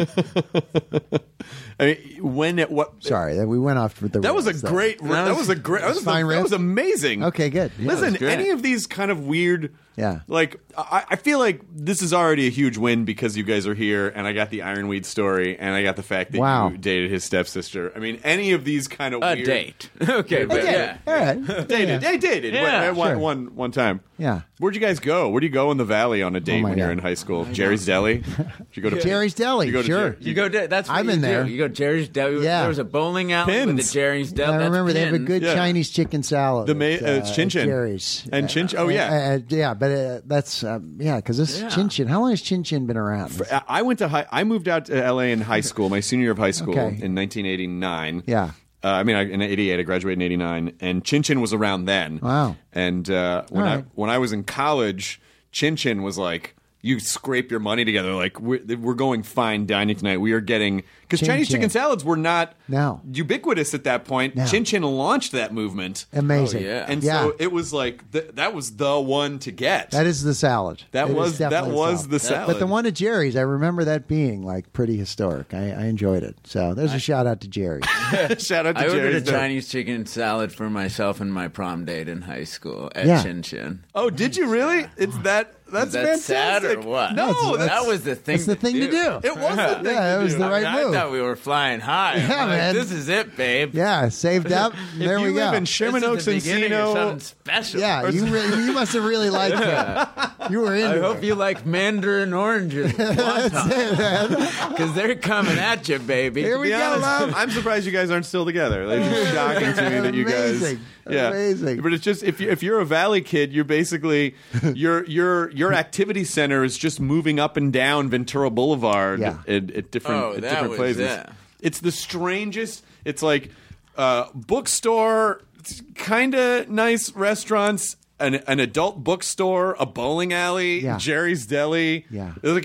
God. I mean, what? Sorry, we went off with the. That was a rails, though. great. That was a great. That was, fine that riff. was amazing. Okay, good. Yeah. Listen, great. any of these kind of weird. Yeah. Like, I feel like this is already a huge win because you guys are here, and I got the Ironweed story, and I got the fact that Wow. you dated his stepsister. I mean, any of these kind of A weird date. Okay, but yeah. All right. dated. Yeah. They dated. Yeah, one, sure. one time. Yeah. Where'd you guys go? Where'd you go in the Valley on a date my when you were God. in high school? Jerry's Deli. Did you go to Jerry's Deli. You go to Sure. You go. That's what I'm you in do. there. You go Jerry's Deli. Yeah. There was a bowling alley with Pins. the Jerry's Deli. I That's remember they have a Pins. good Yeah. Chinese chicken salad. It's Chin Chin. at Jerry's. And Chin Chin. Oh, yeah. Yeah, but that's because this Chin Chin. How long has Chin Chin been around? I went to I moved out to L.A. in high school, my senior year of high school Okay. in 1989. Yeah. In '88, I graduated in '89, and Chin Chin was around then. Wow. And right. when I was in college, Chin Chin was like, you scrape your money together. Like we're going fine dining tonight. We are getting because Chin Chinese Chin. chicken salads were not No. ubiquitous at that point. No. Chin Chin launched that movement, Amazing. Oh, yeah. and Yeah. so it was like that was the one to get. That is the salad. That It is was definitely the salad. But the one at Jerry's, I remember that being like pretty historic. I enjoyed it. So there's a shout out to Jerry's. Shout out to I ordered Jerry's a Deli. Chinese chicken salad for myself and my prom date in high school at Yeah. Chin Chin. Oh, did you really? It's that. That's Is that fantastic. sad or what? No, that was the thing. It's the thing to do. It was the thing. Yeah, to it was do. the right I move. thought we were flying high. Yeah, I'm like, man. This is it, babe. Yeah, saved up. There if we you go. live in This Sherman is Oaks, the beginning of something Encino. special. Yeah, you must have really liked it. You were into I it. hope you like mandarin oranges because they're coming at you, baby. Here To we be go, honest, love. I'm surprised you guys aren't still together. It's just shocking to me that you guys. Amazing. Yeah, Amazing. But it's just if you're a Valley kid, you're basically your activity center is just moving up and down Ventura Boulevard Yeah. at different Oh, at that different was- places. yeah. It's the strangest. It's like bookstore, kind of nice restaurants. An adult bookstore, a bowling alley, Yeah. Jerry's Deli. Yeah. Like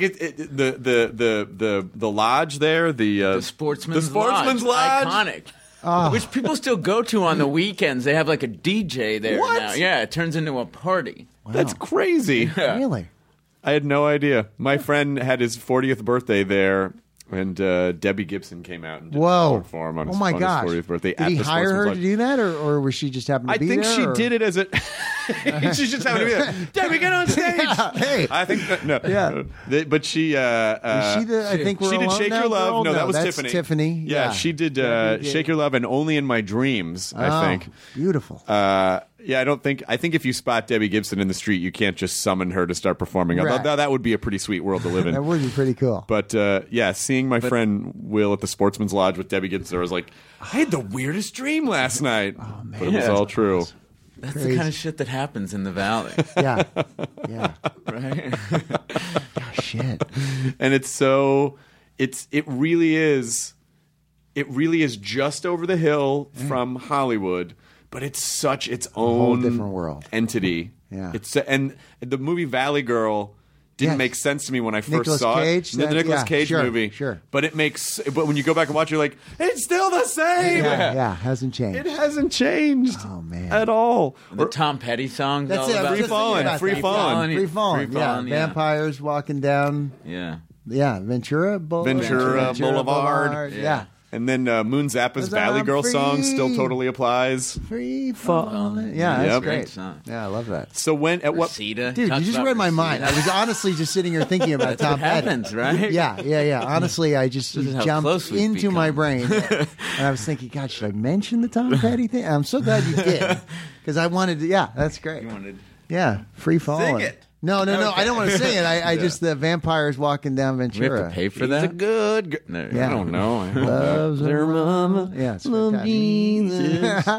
the lodge there, The Sportsman's Lodge. Iconic. Which people still go to on the weekends. They have like a DJ there What? now. Yeah, it turns into a party. That's crazy. Really? I had no idea. My friend had his 40th birthday there, and Debbie Gibson came out and did Whoa. for him on Oh his, my on gosh. his 40th birthday. Did at he the hire Sportsman's her Lodge. to do that, or was she just happened to I be think there? she or? did it as a. She just happened to be there. Debbie, get on stage. Yeah, hey. I think that, no. Yeah. But she. Is she the? I think we're she did Alone Shake Now Your Love. girl? No, that was that's Tiffany. Tiffany. Yeah, she did Shake Your Love and Only in My Dreams, I Oh, think. Beautiful. Yeah, I think if you spot Debbie Gibson in the street, you can't just summon her to start performing. Right. Although that would be a pretty sweet world to live in. that would be pretty cool. But yeah, seeing my friend Will at the Sportsman's Lodge with Debbie Gibson, I was like, I had the weirdest dream last night. Oh, man. But it was all true. That's Crazy. the kind of shit that happens in the valley, Yeah. Yeah. right? Shit. And it really is just over the hill from Hollywood, but it's such its own whole different world. entity. Yeah. And the movie Valley Girl didn't Yes. make sense to me when I first Nicolas saw Cage, it. The that- Nicolas yeah, Cage sure, movie. sure. But when you go back and watch it, you're like, it's still the same. Yeah. Hasn't changed. It hasn't changed Oh, man. at all. The Tom Petty song. That's all it. I was about just thinking Falling, about Free that. Falling. Free Falling. Free Falling, Yeah. yeah. Vampires walking down. Yeah. Yeah. Ventura Boulevard. Ventura Boulevard. Yeah. And then Moon Zappa's Because Valley I'm Girl song still free. totally applies. Free falling. Yeah, that's Yep. great. Great song. Yeah, I love that. So at what Rosita. Dude, Talks you just about read my Rosita. mind. I was honestly just sitting here thinking about Tom what Petty. happens, right? Yeah. Honestly, I just This is how jumped close we've into my become. brain, and I was thinking, God, should I mention the Tom Petty thing? I'm so glad you did, because I wanted to. Yeah, that's great. You wanted- Yeah, Free Falling. it. No, I don't want to sing it. I just the vampires walking down We Ventura. have to pay for He's a that. good. No, Yeah. I don't know. Loves her mama. Yeah, it's fantastic.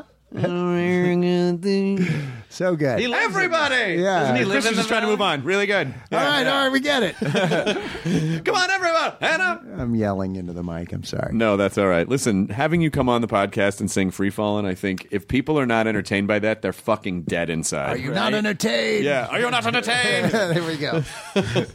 So good. Everybody! Yeah. Doesn't he live Chris in is the just trying to move on. Really good. all right, we get it. Come on, everyone! Hannah! I'm yelling into the mic. I'm sorry. No, that's all right. Listen, having you come on the podcast and sing Free Fallin', I think if people are not entertained by that, they're fucking dead inside. You're not entertained. Yeah. Are you not entertained? There we go.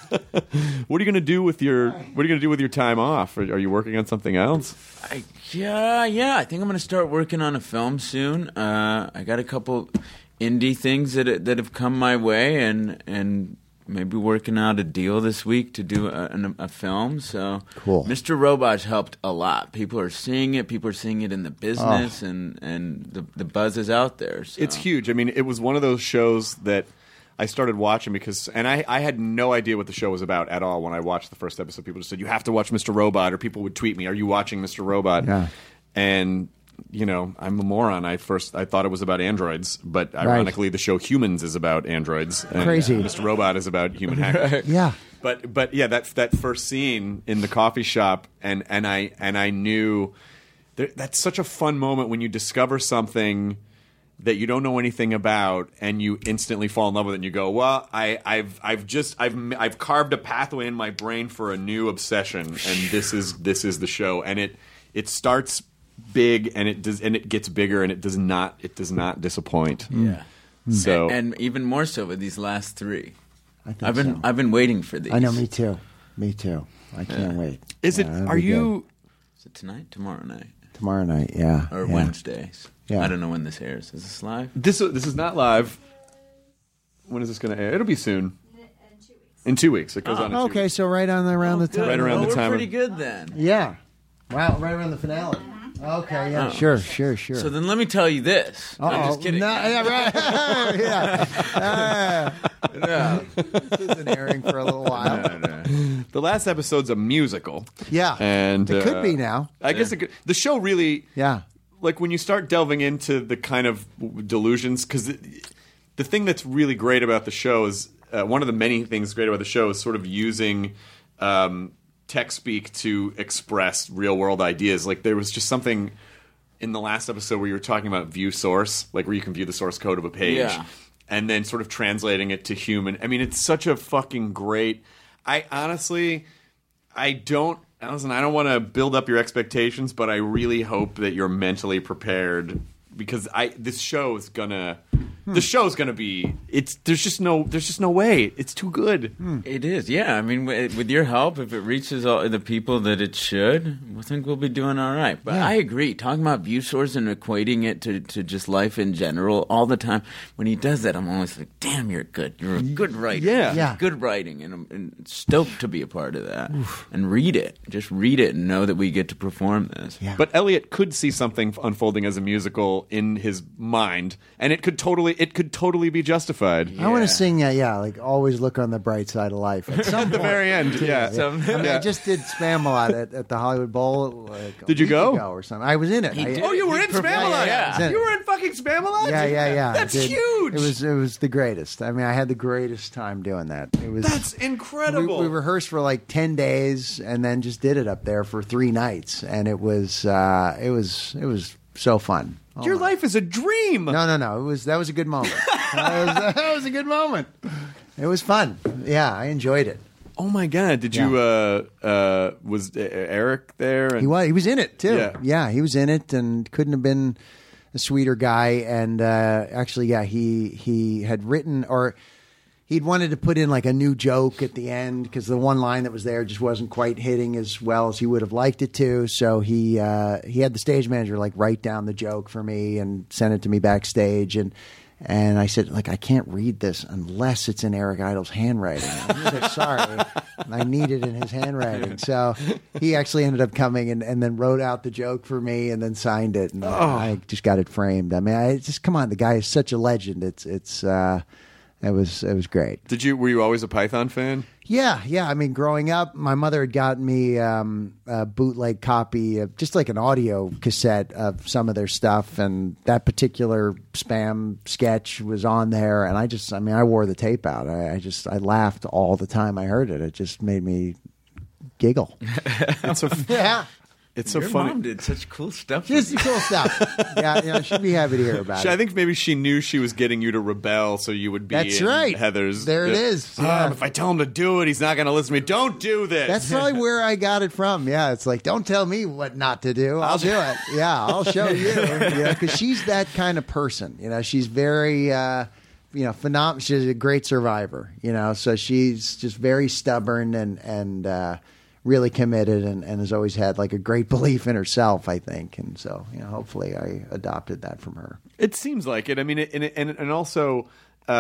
What are you going to do with your time off? Are you working on something else? Yeah. I think I'm going to start working on a film soon. I got a couple indie things that have come my way, and maybe working out a deal this week to do a film. So cool. Mr. Robot helped a lot. People are seeing it. People are seeing it in the business, and the buzz is out there. So. It's huge. I mean, it was one of those shows that I started watching because, and I had no idea what the show was about at all when I watched the first episode. People just said, you have to watch Mr. Robot, or people would tweet me, are you watching Mr. Robot? Yeah. And, I'm a moron. I thought it was about androids, but ironically the show Humans is about androids. And Crazy. Mr. Robot is about human hackers. Yeah. But yeah, that first scene in the coffee shop, and I knew that's such a fun moment when you discover something that you don't know anything about, and you instantly fall in love with it. And you go, well, I've carved a pathway in my brain for a new obsession, and this is the show. And it starts big, and it gets bigger, and it does not disappoint. Yeah. So and even more so with these last three. I've been waiting for these. I know, me too. I can't wait. is it? that'll Are be you? Is it tonight? Tomorrow night? good. Tomorrow night? Yeah. Or yeah. Wednesdays? Yeah. I don't know when this airs. Is this live? This is not live. When is this going to air? It'll be soon. In 2 weeks. It goes on. In 2 Okay, weeks. so right around the time. Right around the we're time pretty of- good then. Yeah. Wow, right around the finale. Okay, yeah. Sure. So then let me tell you this. I'm just kidding. No, yeah, right. yeah. This isn't airing for a little while. The last episode's a musical. Yeah. And It could be now. I guess it could, the show really. Yeah. Like when you start delving into the kind of delusions, because the thing that's really great about the show is one of the many things great about the show is sort of using tech speak to express real world ideas. Like there was just something in the last episode where you were talking about view source, like where you can view the source code of a page, Yeah. and then sort of translating it to human. I mean, it's such a fucking great. I honestly, I don't want to build up your expectations, but I really hope that you're mentally prepared, because this show is gonna be. There's just no way. It's too good. It is, yeah. I mean, with your help, if it reaches all the people that it should, I think we'll be doing all right. But I agree. Talking about view source and equating it to just life in general all the time, when he does that, I'm always like, damn, you're good. You're a good writer. Yeah. Good writing. And I'm stoked to be a part of that. And read it. Just read it and know that we get to perform this. Yeah. But Elliot could see something unfolding as a musical in his mind, and it could totally be justified. I want to sing, like always look on the bright side of life. At some At the point. very end, yeah. I mean, I just did Spamalot at the Hollywood Bowl. Like, Did you a week go? ago or something? I was in it. Oh, you were in Spamalot? Yeah. You were in fucking Spamalot? Yeah. That's I did. huge. It was the greatest. I mean, I had the greatest time doing that. It was. That's incredible. We rehearsed for like 10 days and then just did it up there for 3 nights, and it was so fun. Oh Your my- life is a dream. No. That was a good moment. that was a good moment. It was fun. Yeah, I enjoyed it. Oh my god! Did you? Was Eric there? And He was in it too. Yeah. He was in it, and couldn't have been a sweeter guy. And actually, he had written, or he'd wanted to put in like a new joke at the end, because the one line that was there just wasn't quite hitting as well as he would have liked it to. So he had the stage manager like write down the joke for me and send it to me backstage, and I said, like, I can't read this unless it's in Eric Idle's handwriting. I'm really sorry. I need it in his handwriting. So he actually ended up coming and then wrote out the joke for me and then signed it. And I just got it framed. I mean, come on. The guy is such a legend. It was great. Were you always a Python fan? Yeah. I mean, growing up, my mother had gotten me a bootleg copy of just like an audio cassette of some of their stuff, and that particular Spam sketch was on there, and I wore the tape out. I laughed all the time I heard it. It just made me giggle. It's so Your funny. mom did such cool stuff. Just cool stuff. Yeah, she'd be happy to hear about it. I think maybe she knew she was getting you to rebel, so you would be. That's in right. Heather's. There it is. Yeah. If I tell him to do it, he's not going to listen to me. Don't do this. That's probably where I got it from. Yeah, it's like, don't tell me what not to do. I'll do it. Yeah, I'll show you. Because she's that kind of person. She's very, She's a great survivor, so she's just very stubborn and really committed and has always had like a great belief in herself, I think. And so, hopefully I adopted that from her. It seems like it. I mean, and also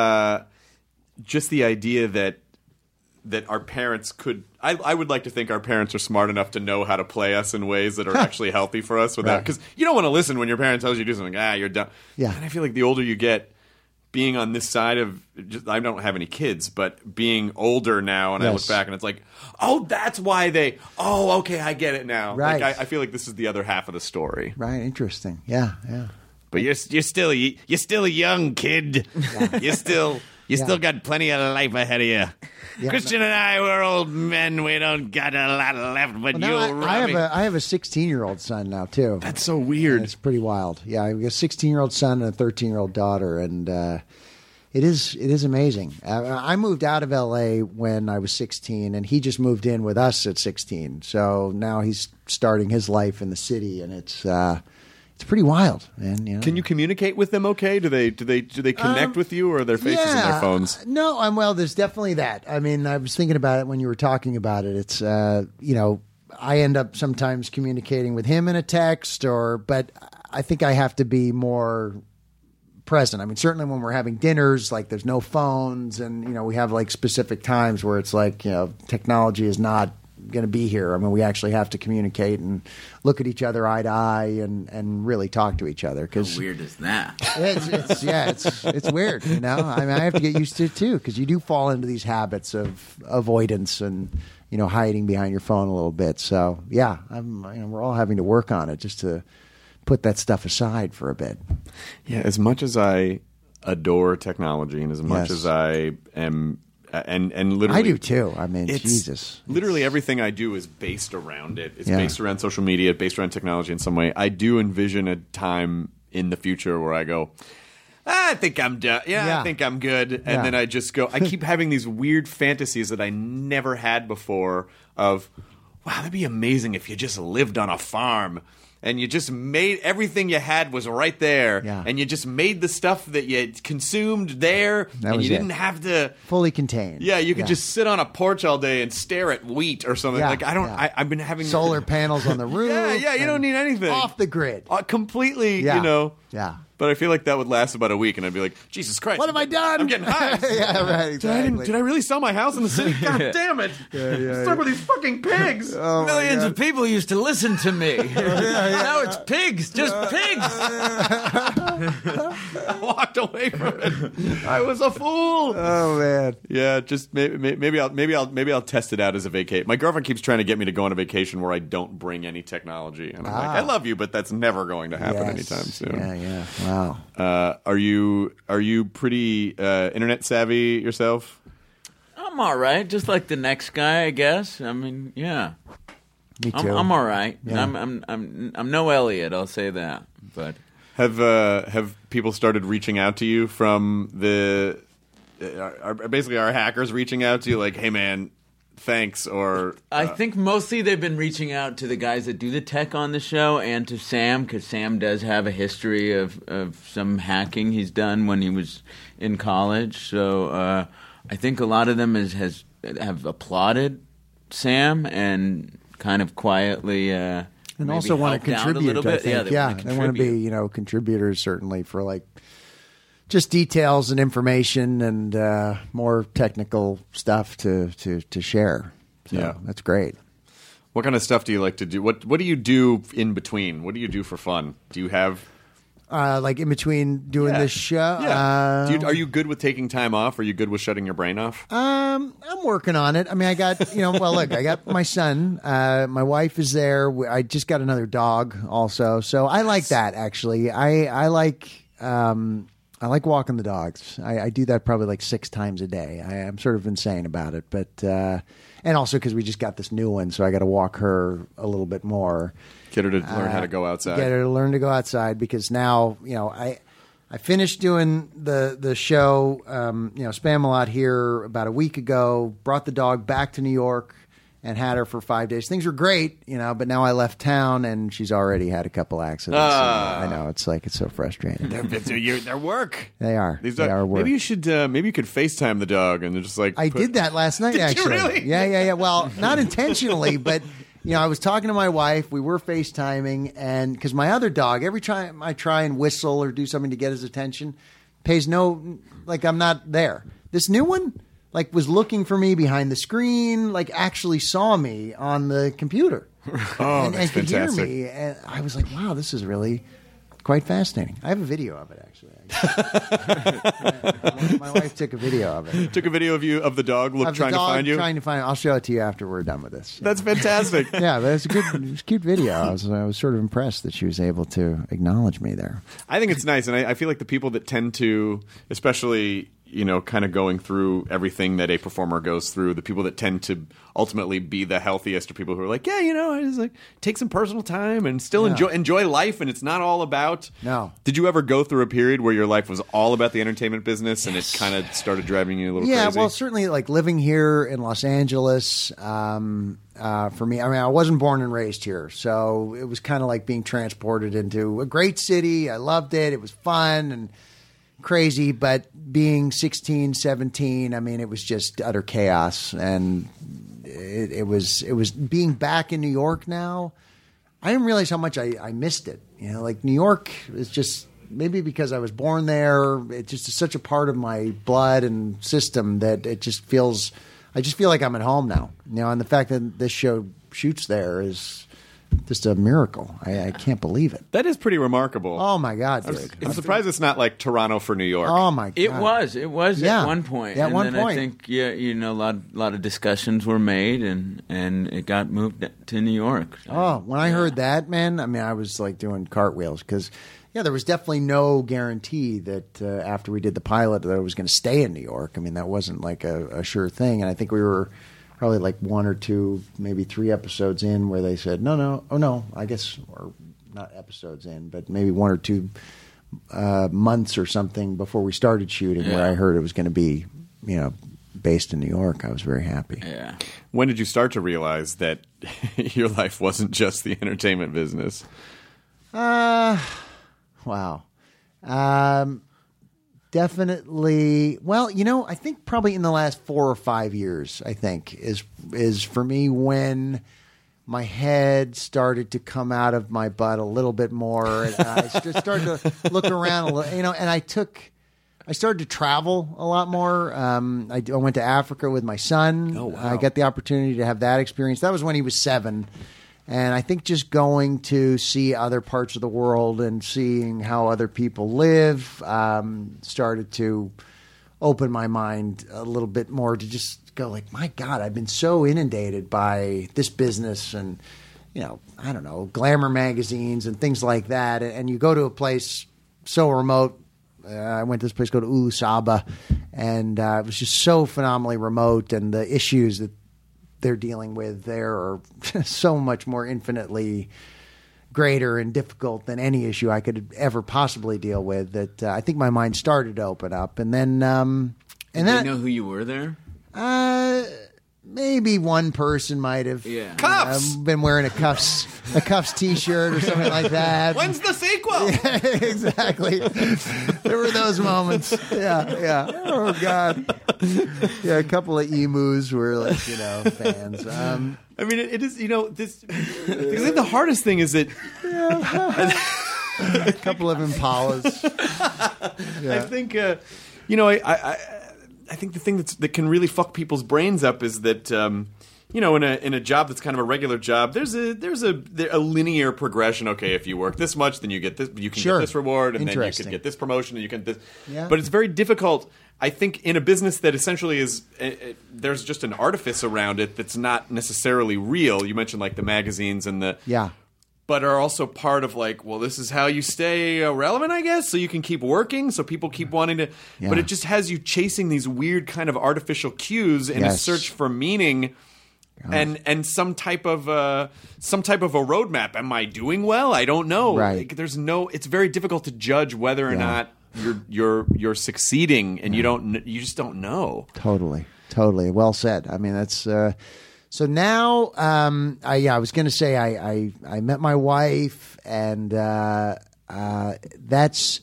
just the idea that our parents could. I would like to think our parents are smart enough to know how to play us in ways that are actually healthy for us. Without, because you don't want to listen when your parent tells you to do something. You're dumb. Yeah. And I feel like the older you get, being on this side of, I don't have any kids, but being older now, and I look back and it's like, oh, that's why okay, I get it now. Right. Like, I feel like this is the other half of the story. Right. Interesting. Yeah. Yeah. But you're still a young kid. Yeah. You still got plenty of life ahead of you. Yeah, Christian and I, we're old men. We don't got a lot left, but I have a 16-year-old son now too. That's so weird. And it's pretty wild. Yeah, I have a 16-year-old son and a 13-year-old daughter, and it is amazing. I moved out of LA when I was 16, and he just moved in with us at 16. So now he's starting his life in the city, and it's pretty wild, man. Can you communicate with them? Okay, do they connect with you, or are their faces in their phones? No, well, there's definitely that. I mean, I was thinking about it when you were talking about it. It's I end up sometimes communicating with him in a text, but I think I have to be more present. I mean, certainly when we're having dinners, like there's no phones, and we have like specific times where it's like technology is not going to be here. I mean, we actually have to communicate and look at each other eye to eye and really talk to each other. How weird is that? It's weird. I mean, I have to get used to it too, because you do fall into these habits of avoidance and hiding behind your phone a little bit. So yeah, we're all having to work on it just to put that stuff aside for a bit. Yeah, as much as I adore technology, and as much as I am. And literally, I do too. I mean, Jesus. Literally everything I do is based around it. It's based around social media, based around technology in some way. I do envision a time in the future where I go, I think I'm done. I think I'm good. And then I just go, I keep having these weird fantasies that I never had before of, wow, that'd be amazing if you just lived on a farm. And you just made everything you had was right there, and you just made the stuff that you consumed there, and you didn't have to fully contained. Yeah, you could just sit on a porch all day and stare at wheat or something. Yeah, like I've been having solar panels on the roof. You don't need anything off the grid. Completely, Yeah. But I feel like that would last about a week, and I'd be like, Jesus Christ, what have I done? I'm getting high. Yeah, right. Exactly. Did I really sell my house in the city? God damn it! Start with these fucking pigs. Millions of people used to listen to me. Now it's pigs, just pigs. I walked away from it. I was a fool. Oh man. Yeah, just maybe I'll test it out as a vacation. My girlfriend keeps trying to get me to go on a vacation where I don't bring any technology, and I'm like, I love you, but that's never going to happen anytime soon. Yeah. Wow. Are you pretty internet savvy yourself? I'm all right, just like the next guy, I guess. I mean, yeah. Me too. I'm all right. Yeah. I'm no Elliot, I'll say that. But have people started reaching out to you from the basically our hackers reaching out to you like, hey man, thanks? Or I think mostly they've been reaching out to the guys that do the tech on the show and to Sam, because Sam does have a history of some hacking he's done when he was in college. So I think a lot of them have applauded Sam and kind of quietly and also want to contribute. I think. They want to be contributors certainly for like just details and information and more technical stuff to share. So that's great. What kind of stuff do you like to do? What do you do in between? What do you do for fun? Do you have like in between doing this show? Yeah. Are you good with taking time off? Are you good with shutting your brain off? I'm working on it. I mean, I got look, I got my son. My wife is there. I just got another dog also, so I like that actually. I like walking the dogs. I do that probably like 6 times a day. I'm sort of insane about it, but and also because we just got this new one, so I got to walk her a little bit more. Get her to learn how to go outside. Get her to learn to go outside because now I finished doing the show Spam-A-Lot here about a week ago. Brought the dog back to New York, and had her for 5 days. Things were great, but now I left town and she's already had a couple accidents. I know, it's so frustrating. Their work. They are. They are work. Maybe you should. Maybe you could FaceTime the dog and just like. I did that last night. Did you actually. really? Yeah. Well, not intentionally, but I was talking to my wife. We were FaceTiming, and because my other dog, every time I try and whistle or do something to get his attention, pays no, I'm not there. This new one, was looking for me behind the screen, actually saw me on the computer. Oh, that's could fantastic. hear me. And I was like, wow, this is really quite fascinating. I have a video of it, actually. My wife took a video of it. Took a video of you of the dog trying to find you. Trying to find. I'll show it to you after we're done with this. That's fantastic. Yeah, but it was a cute video. I was sort of impressed that she was able to acknowledge me there. I think it's nice, and I feel like the people that tend to, especially kind of going through everything that a performer goes through, the people that tend to ultimately be the healthiest are people who are like, I just take some personal time and still enjoy life, and it's not all about. No. Did you ever go through a period where your life was all about the entertainment business, and it kind of started driving you a little crazy? Yeah, well, certainly living here in Los Angeles. For me, I wasn't born and raised here, so it was kind of like being transported into a great city. I loved it. It was fun and crazy, but being 16, 17, it was just utter chaos. And it was being back in New York now. I didn't realize how much I missed it. New York is just, maybe because I was born there, it just is such a part of my blood and system that I just feel like I'm at home now. And the fact that this show shoots there is just a miracle. I can't believe it. That is pretty remarkable. Oh my God, dude! I'm surprised it's not like Toronto for New York. Oh my God! It was Yeah. at one point. Yeah, at and one then point. I think a lot of discussions were made, and it got moved to New York. Oh, when I heard that, man, I was doing cartwheels because, there was definitely no guarantee that after we did the pilot that I was going to stay in New York. That wasn't a sure thing, and I think we were probably 1 or 2, maybe 3 episodes in where they said, no, I guess, or not episodes in, but maybe 1 or 2 months or something before we started shooting where I heard it was going to be, based in New York. I was very happy. Yeah. When did you start to realize that your life wasn't just the entertainment business? Wow. Definitely. Well, I think probably in the last 4 or 5 years, I think is for me when my head started to come out of my butt a little bit more, and I just started to look around a little, and I started to travel a lot more. I went to Africa with my son. Oh, wow. I got the opportunity to have that experience. That was when he was 7. And I think just going to see other parts of the world and seeing how other people live started to open my mind a little bit more to just go my God, I've been so inundated by this business and, I don't know, glamour magazines and things like that. And you go to a place so remote. I went to this place called Ulusaba, and it was just so phenomenally remote, and the issues that they're dealing with there are so much more infinitely greater and difficult than any issue I could ever possibly deal with, that I think my mind started to open up. And then Did they know who you were there? Maybe one person might have Cuffs! been wearing a Cuffs T-shirt or something like that. When's the sequel? Exactly. There were those moments. Yeah. Oh God. Yeah, a couple of emus were fans. It is. This. I think the hardest thing is that A couple of Impalas. I think. I think the thing that can really fuck people's brains up is that in a job that's kind of a regular job, there's a linear progression. Okay, if you work this much, then you get this. You can get this reward, and then you can get this promotion, and you can this. Yeah. But it's very difficult. I think in a business that essentially is there's just an artifice around it that's not necessarily real. You mentioned the magazines and the but are also part of this is how you stay relevant, I guess, so you can keep working, so people keep wanting to. Yeah. But it just has you chasing these weird kind of artificial cues in a search for meaning. And some type of a roadmap. Am I doing well? I don't know. Right. It's very difficult to judge whether or not you're succeeding, and you just don't know. Totally. Well said. That's So now, I was going to say I met my wife, and that's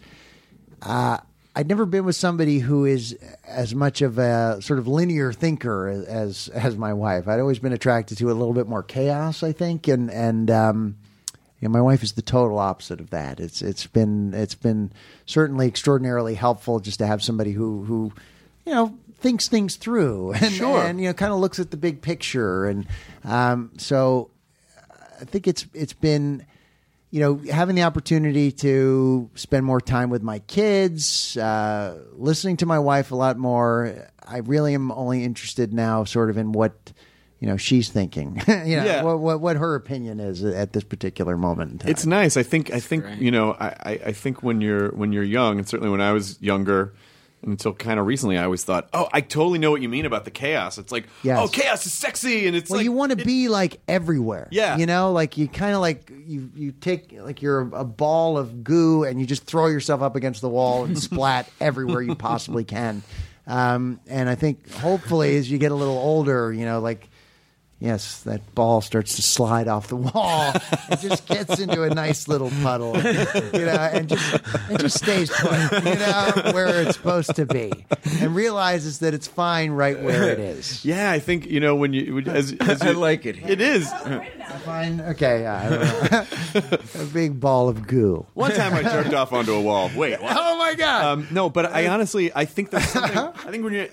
I'd never been with somebody who is as much of a sort of linear thinker as my wife. I'd always been attracted to a little bit more chaos, I think, and my wife is the total opposite of that. It's been certainly extraordinarily helpful just to have somebody who thinks things through and kind of looks at the big picture, and so I think it's been having the opportunity to spend more time with my kids, listening to my wife a lot more. I really am only interested now sort of in what she's thinking, what her opinion is at this particular moment in time. It's nice. I think I think when you're young, and certainly when I was younger, until kind of recently, I always thought, I totally know what you mean about the chaos. It's like, chaos is sexy, and it's you want to be like everywhere. Yeah, like you kind of like you take like you're a ball of goo and you just throw yourself up against the wall and splat everywhere you possibly can. And I think hopefully as you get a little older, yes, that ball starts to slide off the wall. It just gets into a nice little puddle, and just stays put, where it's supposed to be, and realizes that it's fine right where it is. Yeah, I think when you I like it. It is fine. Okay, I don't know. A big ball of goo. One time I jerked off onto a wall. Wait, what? Oh my God! No, but I honestly, I think there's something. I think when you,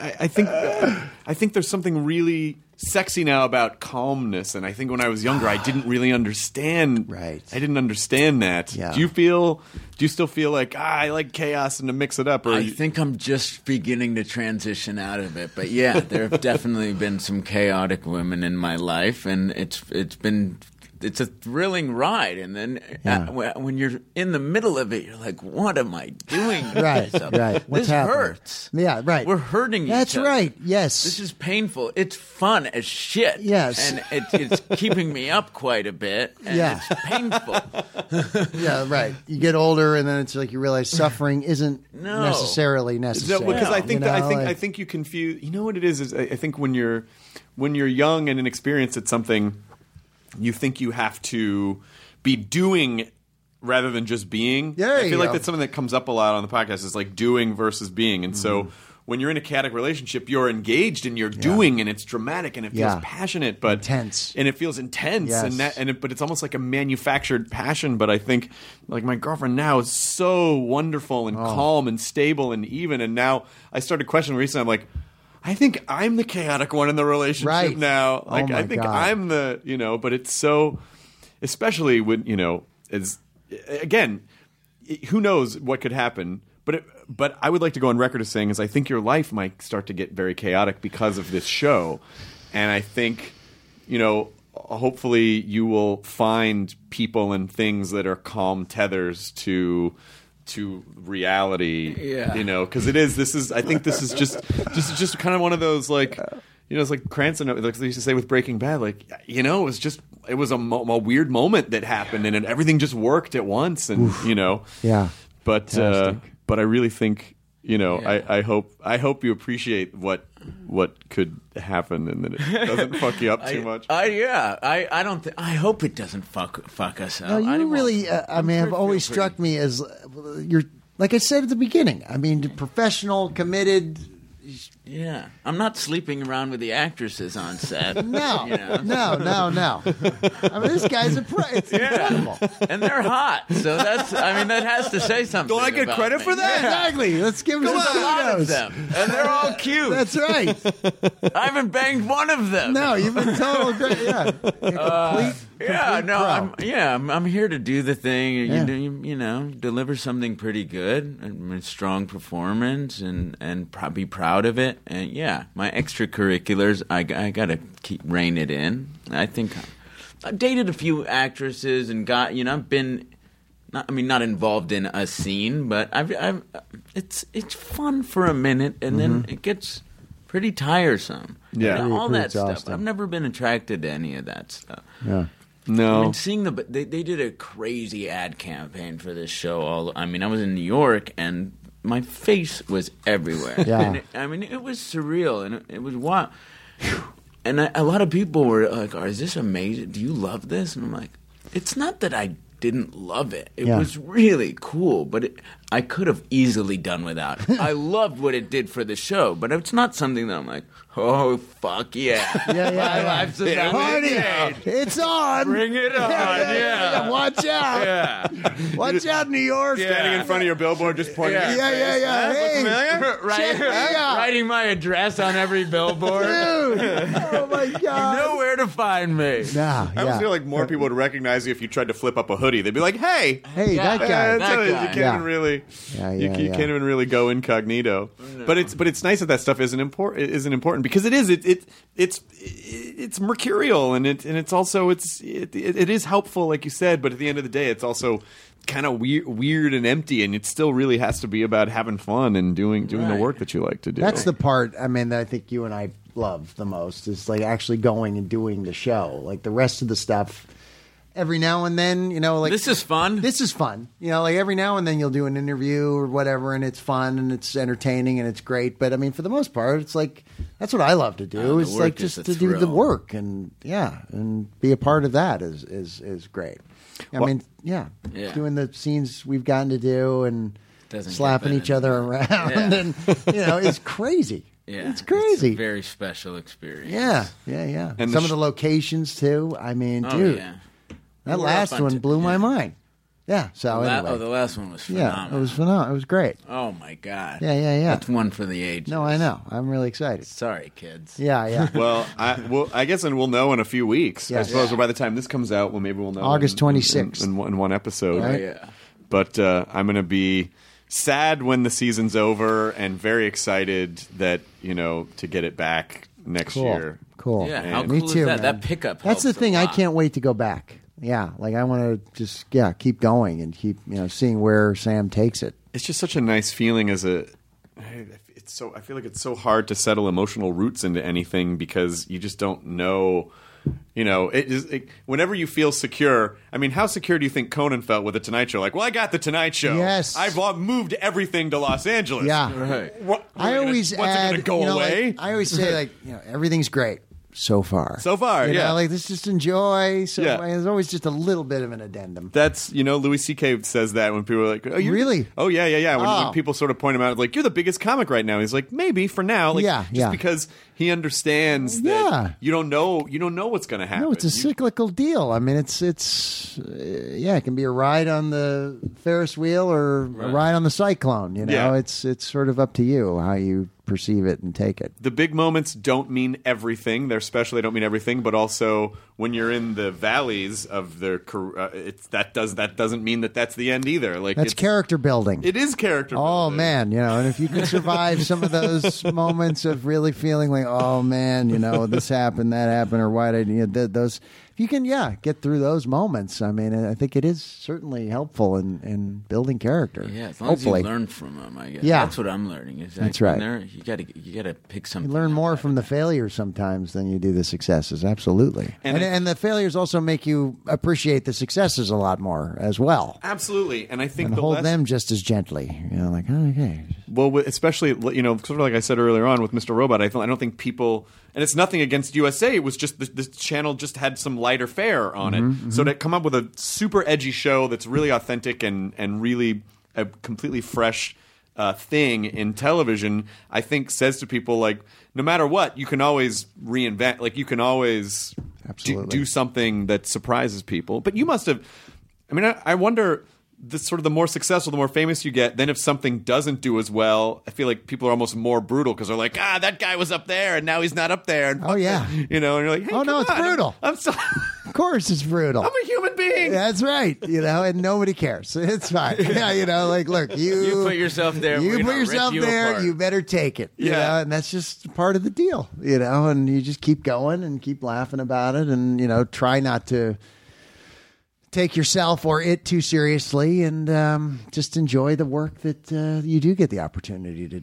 I think there's something really sexy now about calmness, and I think when I was younger, I didn't really understand. Right. I didn't understand that. Yeah. Do you still feel like I like chaos and to mix it up? Or I think I'm just beginning to transition out of it, but yeah, there have definitely been some chaotic women in my life, and it's a thrilling ride, and then when you're in the middle of it, you're like, "What am I doing?" Right. What's this happening? hurts. Yeah, right. We're hurting each other. That's right. Yes. This is painful. It's fun as shit. Yes. And it's keeping me up quite a bit, and it's painful. Yeah, right. You get older, and then it's like you realize suffering isn't necessarily necessary. Because I think you confuse. You know what it is I think when you're young and inexperienced at something, you think you have to be doing rather than just being. Yeah, I feel like that's something that comes up a lot on the podcast. Is like doing versus being, and so when you're in a chaotic relationship, you're engaged and you're doing, and it's dramatic and it feels passionate, but intense, and it feels intense, yes. But it's almost like a manufactured passion. But I think like my girlfriend now is so wonderful and calm and stable and even, and now I started questioning recently. I'm like, I think I'm the chaotic one in the relationship now. Like I think I'm the, but it's so, especially when, again, who knows what could happen. But I would like to go on record as saying is I think your life might start to get very chaotic because of this show. And I think, hopefully you will find people and things that are calm tethers to reality, because I think this is just kind of one of those like, it's like Cranston, like they used to say with Breaking Bad, like, it was a weird moment that happened and everything just worked at once, and but I really think I hope you appreciate what could happen and that it doesn't fuck you up too much. I don't. I hope it doesn't fuck us up. No, you really. Have always struck me as you're. Like I said at the beginning, professional, committed. Yeah, I'm not sleeping around with the actresses on set. No. This guy's it's incredible, and they're hot. So that has to say something. Don't I get credit for that? Yeah, exactly. Let's give them a lot of them, and they're all cute. That's right. I haven't banged one of them. No, you've been total great. Yeah, I'm here to do the thing. You deliver something pretty good, a strong performance, and be proud of it. And my extracurriculars, I gotta keep rein it in. I think I've dated a few actresses and I've been not involved in a scene, but it's fun for a minute, and then it gets pretty tiresome. Yeah, all that stuff. I've never been attracted to any of that stuff. Yeah. No, seeing they did a crazy ad campaign for this show. I was in New York, and my face was everywhere. Yeah. And it was surreal, and it was wild. a lot of people were like, "Is this amazing? Do you love this?" And I'm like, "It's not that I didn't love it. It was really cool, but I could have easily done without it. I loved what it did for the show, but it's not something that I'm like, oh, fuck yeah. My life's about Party! It's on! Bring it on, yeah. Watch out! Yeah. Watch out, New York! Standing in front of your billboard, just pointing. Yeah. Hey, check me out. Writing my address on every billboard. Dude! Oh my God! You know where to find me. Nah, I almost feel like more people would recognize you if you tried to flip up a hoodie. They'd be like, "Hey, Hey, that guy. that guy. You can't even really, you can't even really go incognito." No. But it's nice that stuff isn't important because it is. It's mercurial and it's also it is helpful, like you said. But at the end of the day, it's also kind of weird and empty, and it still really has to be about having fun and doing the work that you like to do. That's the part, I mean, that I think you and I love the most is like actually going and doing the show. Like the rest of the stuff, every now and then, like this is fun. This is fun. Like every now and then you'll do an interview or whatever, and it's fun and it's entertaining and it's great. But I mean, for the most part, it's like that's what I love to do. It's like just to do the work and be a part of that is great. I mean, doing the scenes we've gotten to do and slapping each other around and it's crazy. Yeah, it's crazy. It's a very special experience. Yeah. And some of the locations too. I mean, dude. Yeah. That last one blew my mind. Yeah. So anyway. The last one was phenomenal. Yeah, it was phenomenal. It was great. Oh my God. Yeah. That's one for the ages. No, I know. I'm really excited. Sorry, kids. Yeah. Well, I guess, and we'll know in a few weeks. Yes. I suppose, or by the time this comes out, maybe we'll know. August 26th in one episode. Right? Yeah. But I'm going to be sad when the season's over, and very excited that to get it back next year. Cool. Yeah. How Me cool too, is man. that? That pickup. That's the helps thing. a I lot. can't wait to go back. Yeah, like I want to just keep going and keep seeing where Sam takes it. It's just such a nice feeling as a. I feel like it's so hard to settle emotional roots into anything because you just don't know. Whenever you feel secure, I mean, how secure do you think Conan felt with the Tonight Show? Like, well, I got the Tonight Show. Yes. I've moved everything to Los Angeles. Yeah. Right. I always what's add, it going to go away? I always say everything's great. So far. Let's just enjoy. So there's always just a little bit of an addendum. That's, Louis C.K. says that when people are like, oh, really? Oh, yeah. When people sort of point him out, like, you're the biggest comic right now. He's like, maybe for now. Like, just because he understands that you don't know what's going to happen. No, it's a cyclical deal. I mean, it can be a ride on the Ferris wheel or a ride on the cyclone. It's sort of up to you how you perceive it and take it. The big moments don't mean everything. They're special. They don't mean everything. But also, when you're in the valleys of their career, that doesn't mean that that's the end either. Like that's character building. It is character building. Oh man, and if you can survive some of those moments of really feeling like, oh man, this happened, that happened, or why did those. If you can, get through those moments, I mean, I think it is certainly helpful in building character. Yeah, as long hopefully. as you learn from them, I guess. Yeah. That's what I'm learning. Is that's right. You gotta pick something. You learn more from the failures sometimes than you do the successes. Absolutely, and the failures also make you appreciate the successes a lot more as well. Absolutely, and I think hold them just as gently. Like, oh, okay. Well, especially sort of like I said earlier on with Mr. Robot, I don't think people. And it's nothing against USA. It was just this channel just had some lighter fare on it. Mm-hmm. So to come up with a super edgy show that's really authentic and really a completely fresh thing in television, I think says to people, like, no matter what, you can always reinvent. Like, you can always do something that surprises people. But you must have. I mean, I wonder. The more successful, the more famous you get, then if something doesn't do as well, I feel like people are almost more brutal because they're like, that guy was up there and now he's not up there. And and you're like, hey, it's brutal. I'm so of course it's brutal. I'm a human being. That's right. And nobody cares. It's fine. Look, you put yourself there. You put yourself there. You better take it. And that's just part of the deal. And you just keep going and keep laughing about it, and try not to take yourself or it too seriously, and just enjoy the work that you do get the opportunity to do.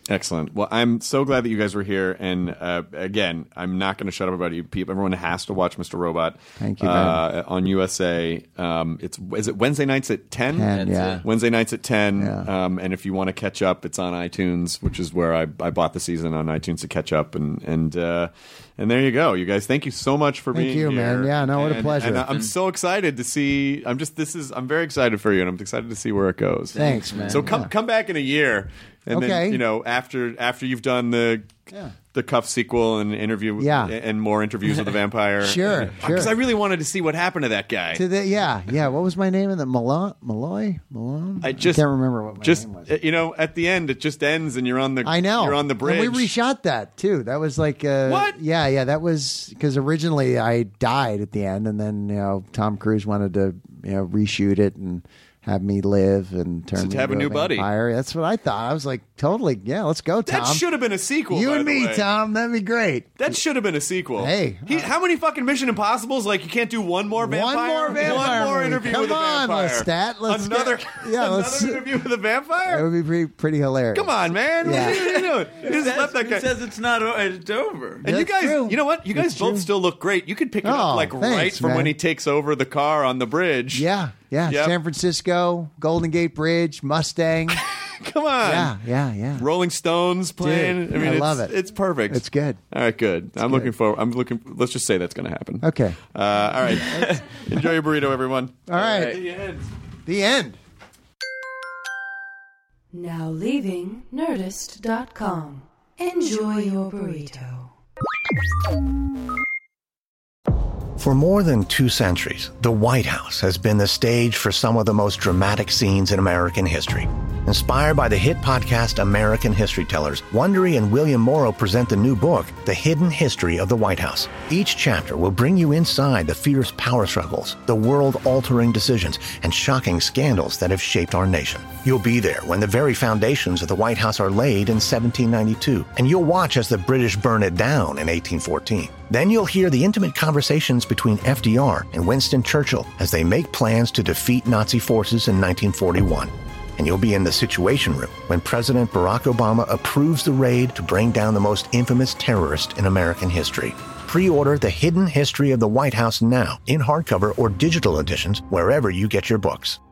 Excellent. Well, I'm so glad that you guys were here. And again, I'm not going to shut up about you. Everyone has to watch Mr. Robot. Thank you, man. On USA. Is it Wednesday nights at 10? 10, yeah. Wednesday nights at 10. Yeah. And if you want to catch up, it's on iTunes, which is where I bought the season on iTunes to catch up. And there you go, you guys. Thank you so much for being here. Thank you, man. Yeah, no, what a pleasure. And I'm so excited to see. I'm very excited for you, and I'm excited to see where it goes. Thanks, man. So come back in a year, and then after you've done the Cuff sequel and interview and more interviews with the vampire. Sure. Because I really wanted to see what happened to that guy. What was my name in the Malloy? I can't remember what my name was. At the end it just ends and you're on the you're on the bridge. And we reshot that too. That was like what? Yeah, that was because originally I died at the end, and then Tom Cruise wanted to reshoot it and have me live and turn me to have a into new buddy. Vampire. That's what I thought. I was like, totally, let's go, Tom. That should have been a sequel. You by and the me, way. Tom. That'd be great. That should have been a sequel. Hey. How many fucking Mission Impossibles? Like, you can't do one more vampire? One more vampire. One more interview with a vampire. Lestat. Another interview with a vampire? It would be pretty hilarious. Come on, man. Yeah. What are you doing? You just left that guy. He says it's not. It's over. And you guys, true. you know what? You guys both still look great. You could pick it up right thanks, from man. when he takes over the car on the bridge. Yeah. Yep. San Francisco, Golden Gate Bridge, Mustang. Come on. Yeah. Rolling Stones playing. Dude, I mean, I love it. It's perfect. It's good. All right, good. Looking forward. Let's just say that's going to happen. Okay. All right. Enjoy your burrito, everyone. All right. The end. Now leaving Nerdist.com. Enjoy your burrito. For more than 2 centuries, the White House has been the stage for some of the most dramatic scenes in American history. Inspired by the hit podcast American History Tellers, Wondery and William Morrow present the new book, The Hidden History of the White House. Each chapter will bring you inside the fierce power struggles, the world-altering decisions, and shocking scandals that have shaped our nation. You'll be there when the very foundations of the White House are laid in 1792, and you'll watch as the British burn it down in 1814. Then you'll hear the intimate conversations between FDR and Winston Churchill as they make plans to defeat Nazi forces in 1941. And you'll be in the Situation Room when President Barack Obama approves the raid to bring down the most infamous terrorist in American history. Pre-order The Hidden History of the White House now in hardcover or digital editions wherever you get your books.